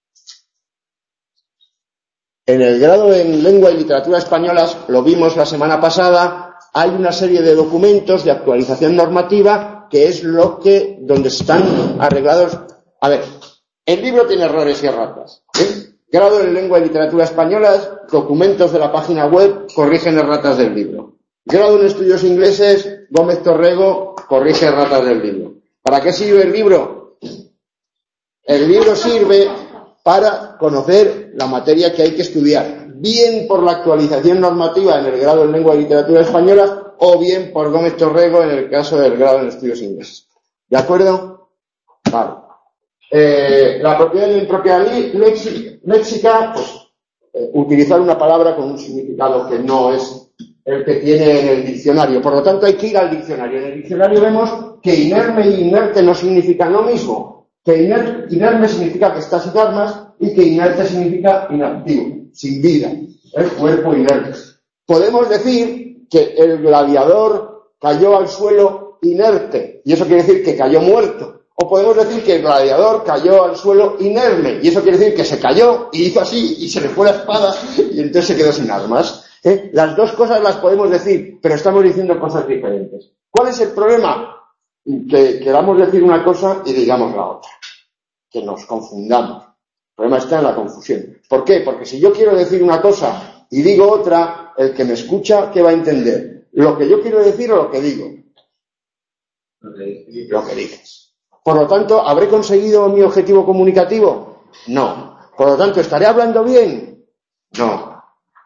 En el grado en lengua y literatura españolas, lo vimos la semana pasada, hay una serie de documentos de actualización normativa que es lo que, donde están arreglados. A ver, el libro tiene errores y erratas, ¿eh? Grado en lengua y literatura españolas, documentos de la página web corrigen erratas del libro. Grado en estudios ingleses, Gómez Torrego corrige erratas del libro. ¿Para qué sirve el libro? El libro sirve para conocer la materia que hay que estudiar, bien por la actualización normativa en el grado en lengua y literatura españolas, o bien por Gómez Torrego en el caso del grado en estudios ingleses. ¿De acuerdo? Vale. Eh, la propiedad y la impropiedad léxica, pues, eh, utilizar una palabra con un significado que no es el que tiene en el diccionario. Por lo tanto, hay que ir al diccionario. En el diccionario vemos que inerme y inerte no significan lo mismo. Que iner, inerme significa que está sin armas y que inerte significa inactivo, sin vida, el cuerpo inerte. Podemos decir que el gladiador cayó al suelo inerte, y eso quiere decir que cayó muerto. O podemos decir que el gladiador cayó al suelo inerme, y eso quiere decir que se cayó y hizo así, y se le fue la espada, y entonces se quedó sin armas. ¿Eh? Las dos cosas las podemos decir, pero estamos diciendo cosas diferentes. ¿Cuál es el problema? Que queramos decir una cosa y digamos la otra. Que nos confundamos. El problema está en la confusión. ¿Por qué? Porque si yo quiero decir una cosa y digo otra, el que me escucha, ¿qué va a entender? ¿Lo que yo quiero decir o lo que digo? Lo que dices. Por lo tanto, ¿habré conseguido mi objetivo comunicativo? No. Por lo tanto, ¿estaré hablando bien? No.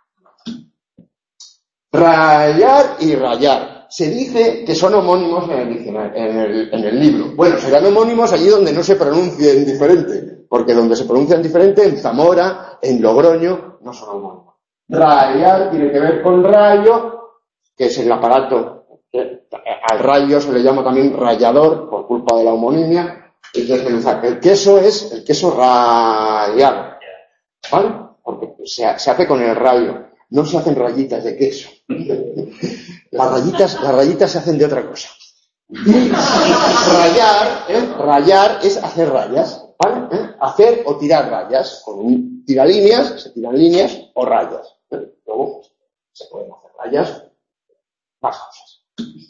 Rayar y rayar. Se dice que son homónimos en el, diccionario, en el, en el libro. Bueno, serán homónimos allí donde no se pronuncien diferente, porque donde se pronuncian diferente, en Zamora, en Logroño, no son homónimos. Rayar tiene que ver con rayo, que es el aparato, que al rayo se le llama también rallador, por culpa de la homonimia. Entonces, el queso es el queso rallado, ¿vale? Porque se, se hace con el rayo, no se hacen rayitas de queso. Las rayitas, las rayitas se hacen de otra cosa. Y rayar, ¿eh? Rayar es hacer rayas, ¿vale? ¿Eh? Hacer o tirar rayas. Con un tiralíneas, se tiran líneas o rayas. ¿Eh? Luego se pueden hacer rayas, más cosas.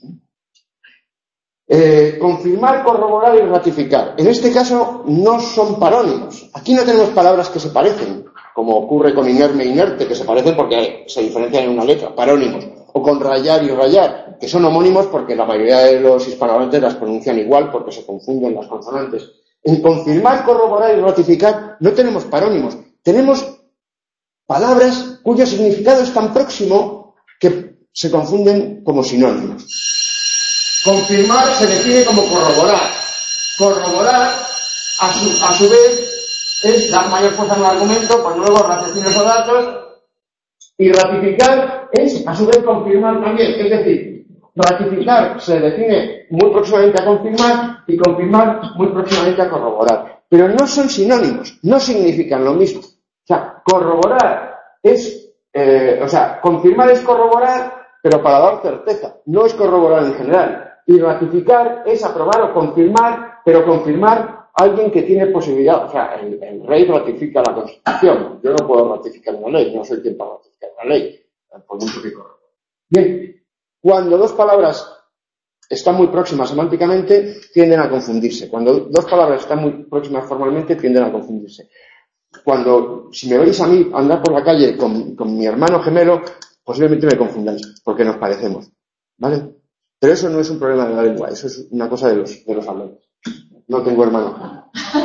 Eh, confirmar, corroborar y ratificar. En este caso no son parónimos. Aquí no tenemos palabras que se parecen, como ocurre con inerme e inerte, que se parecen porque se diferencian en una letra, parónimos. O con rayar y rayar, que son homónimos porque la mayoría de los hispanohablantes las pronuncian igual porque se confunden las consonantes. En confirmar, corroborar y ratificar no tenemos parónimos, tenemos palabras cuyo significado es tan próximo que se confunden como sinónimos. Confirmar se define como corroborar. Corroborar, a su, a su vez, es dar mayor fuerza en el argumento, para luego ratificar esos datos. Y ratificar es, a su vez, confirmar también. Es decir, ratificar se define muy próximamente a confirmar y confirmar muy próximamente a corroborar. Pero no son sinónimos, no significan lo mismo. O sea, corroborar es, eh, o sea, confirmar es corroborar, pero para dar certeza, no es corroborar en general. Y ratificar es aprobar o confirmar, pero confirmar alguien que tiene posibilidad. O sea, el, el rey ratifica la Constitución. Yo no puedo ratificar una ley, no soy quien para ratificar una ley, por mucho que corrobore. Bien, cuando dos palabras están muy próximas semánticamente, tienden a confundirse. Cuando dos palabras están muy próximas formalmente, tienden a confundirse. Cuando, si me veis a mí andar por la calle con, con mi hermano gemelo, posiblemente me confundáis, porque nos parecemos, ¿vale? Pero eso no es un problema de la lengua, eso es una cosa de los, de los hablantes. No tengo hermano.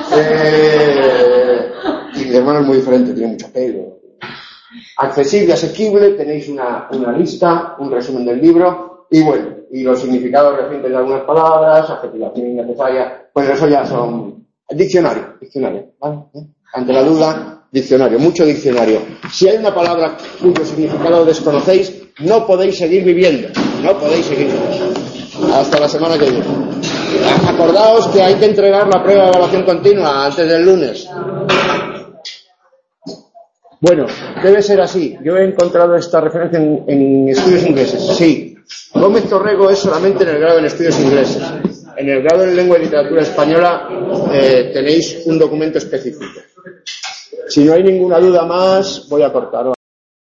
Eh, y mi hermano es muy diferente, tiene mucho pelo. Accesible, asequible, tenéis una, una lista, un resumen del libro, y bueno, y los significados recientes de algunas palabras, adjetivación innecesaria, pues eso ya son diccionario, diccionario, ¿vale? Ante la duda, diccionario, mucho diccionario. Si hay una palabra cuyo significado desconocéis, no podéis seguir viviendo, no podéis seguir viviendo. Hasta la semana que viene. Acordaos que hay que entregar la prueba de evaluación continua antes del lunes. Bueno, debe ser así. Yo he encontrado esta referencia en, en estudios ingleses. Sí, Gómez Torrego es solamente en el grado en estudios ingleses. En el grado en lengua y literatura española eh, tenéis un documento específico. Si no hay ninguna duda más, voy a cortar.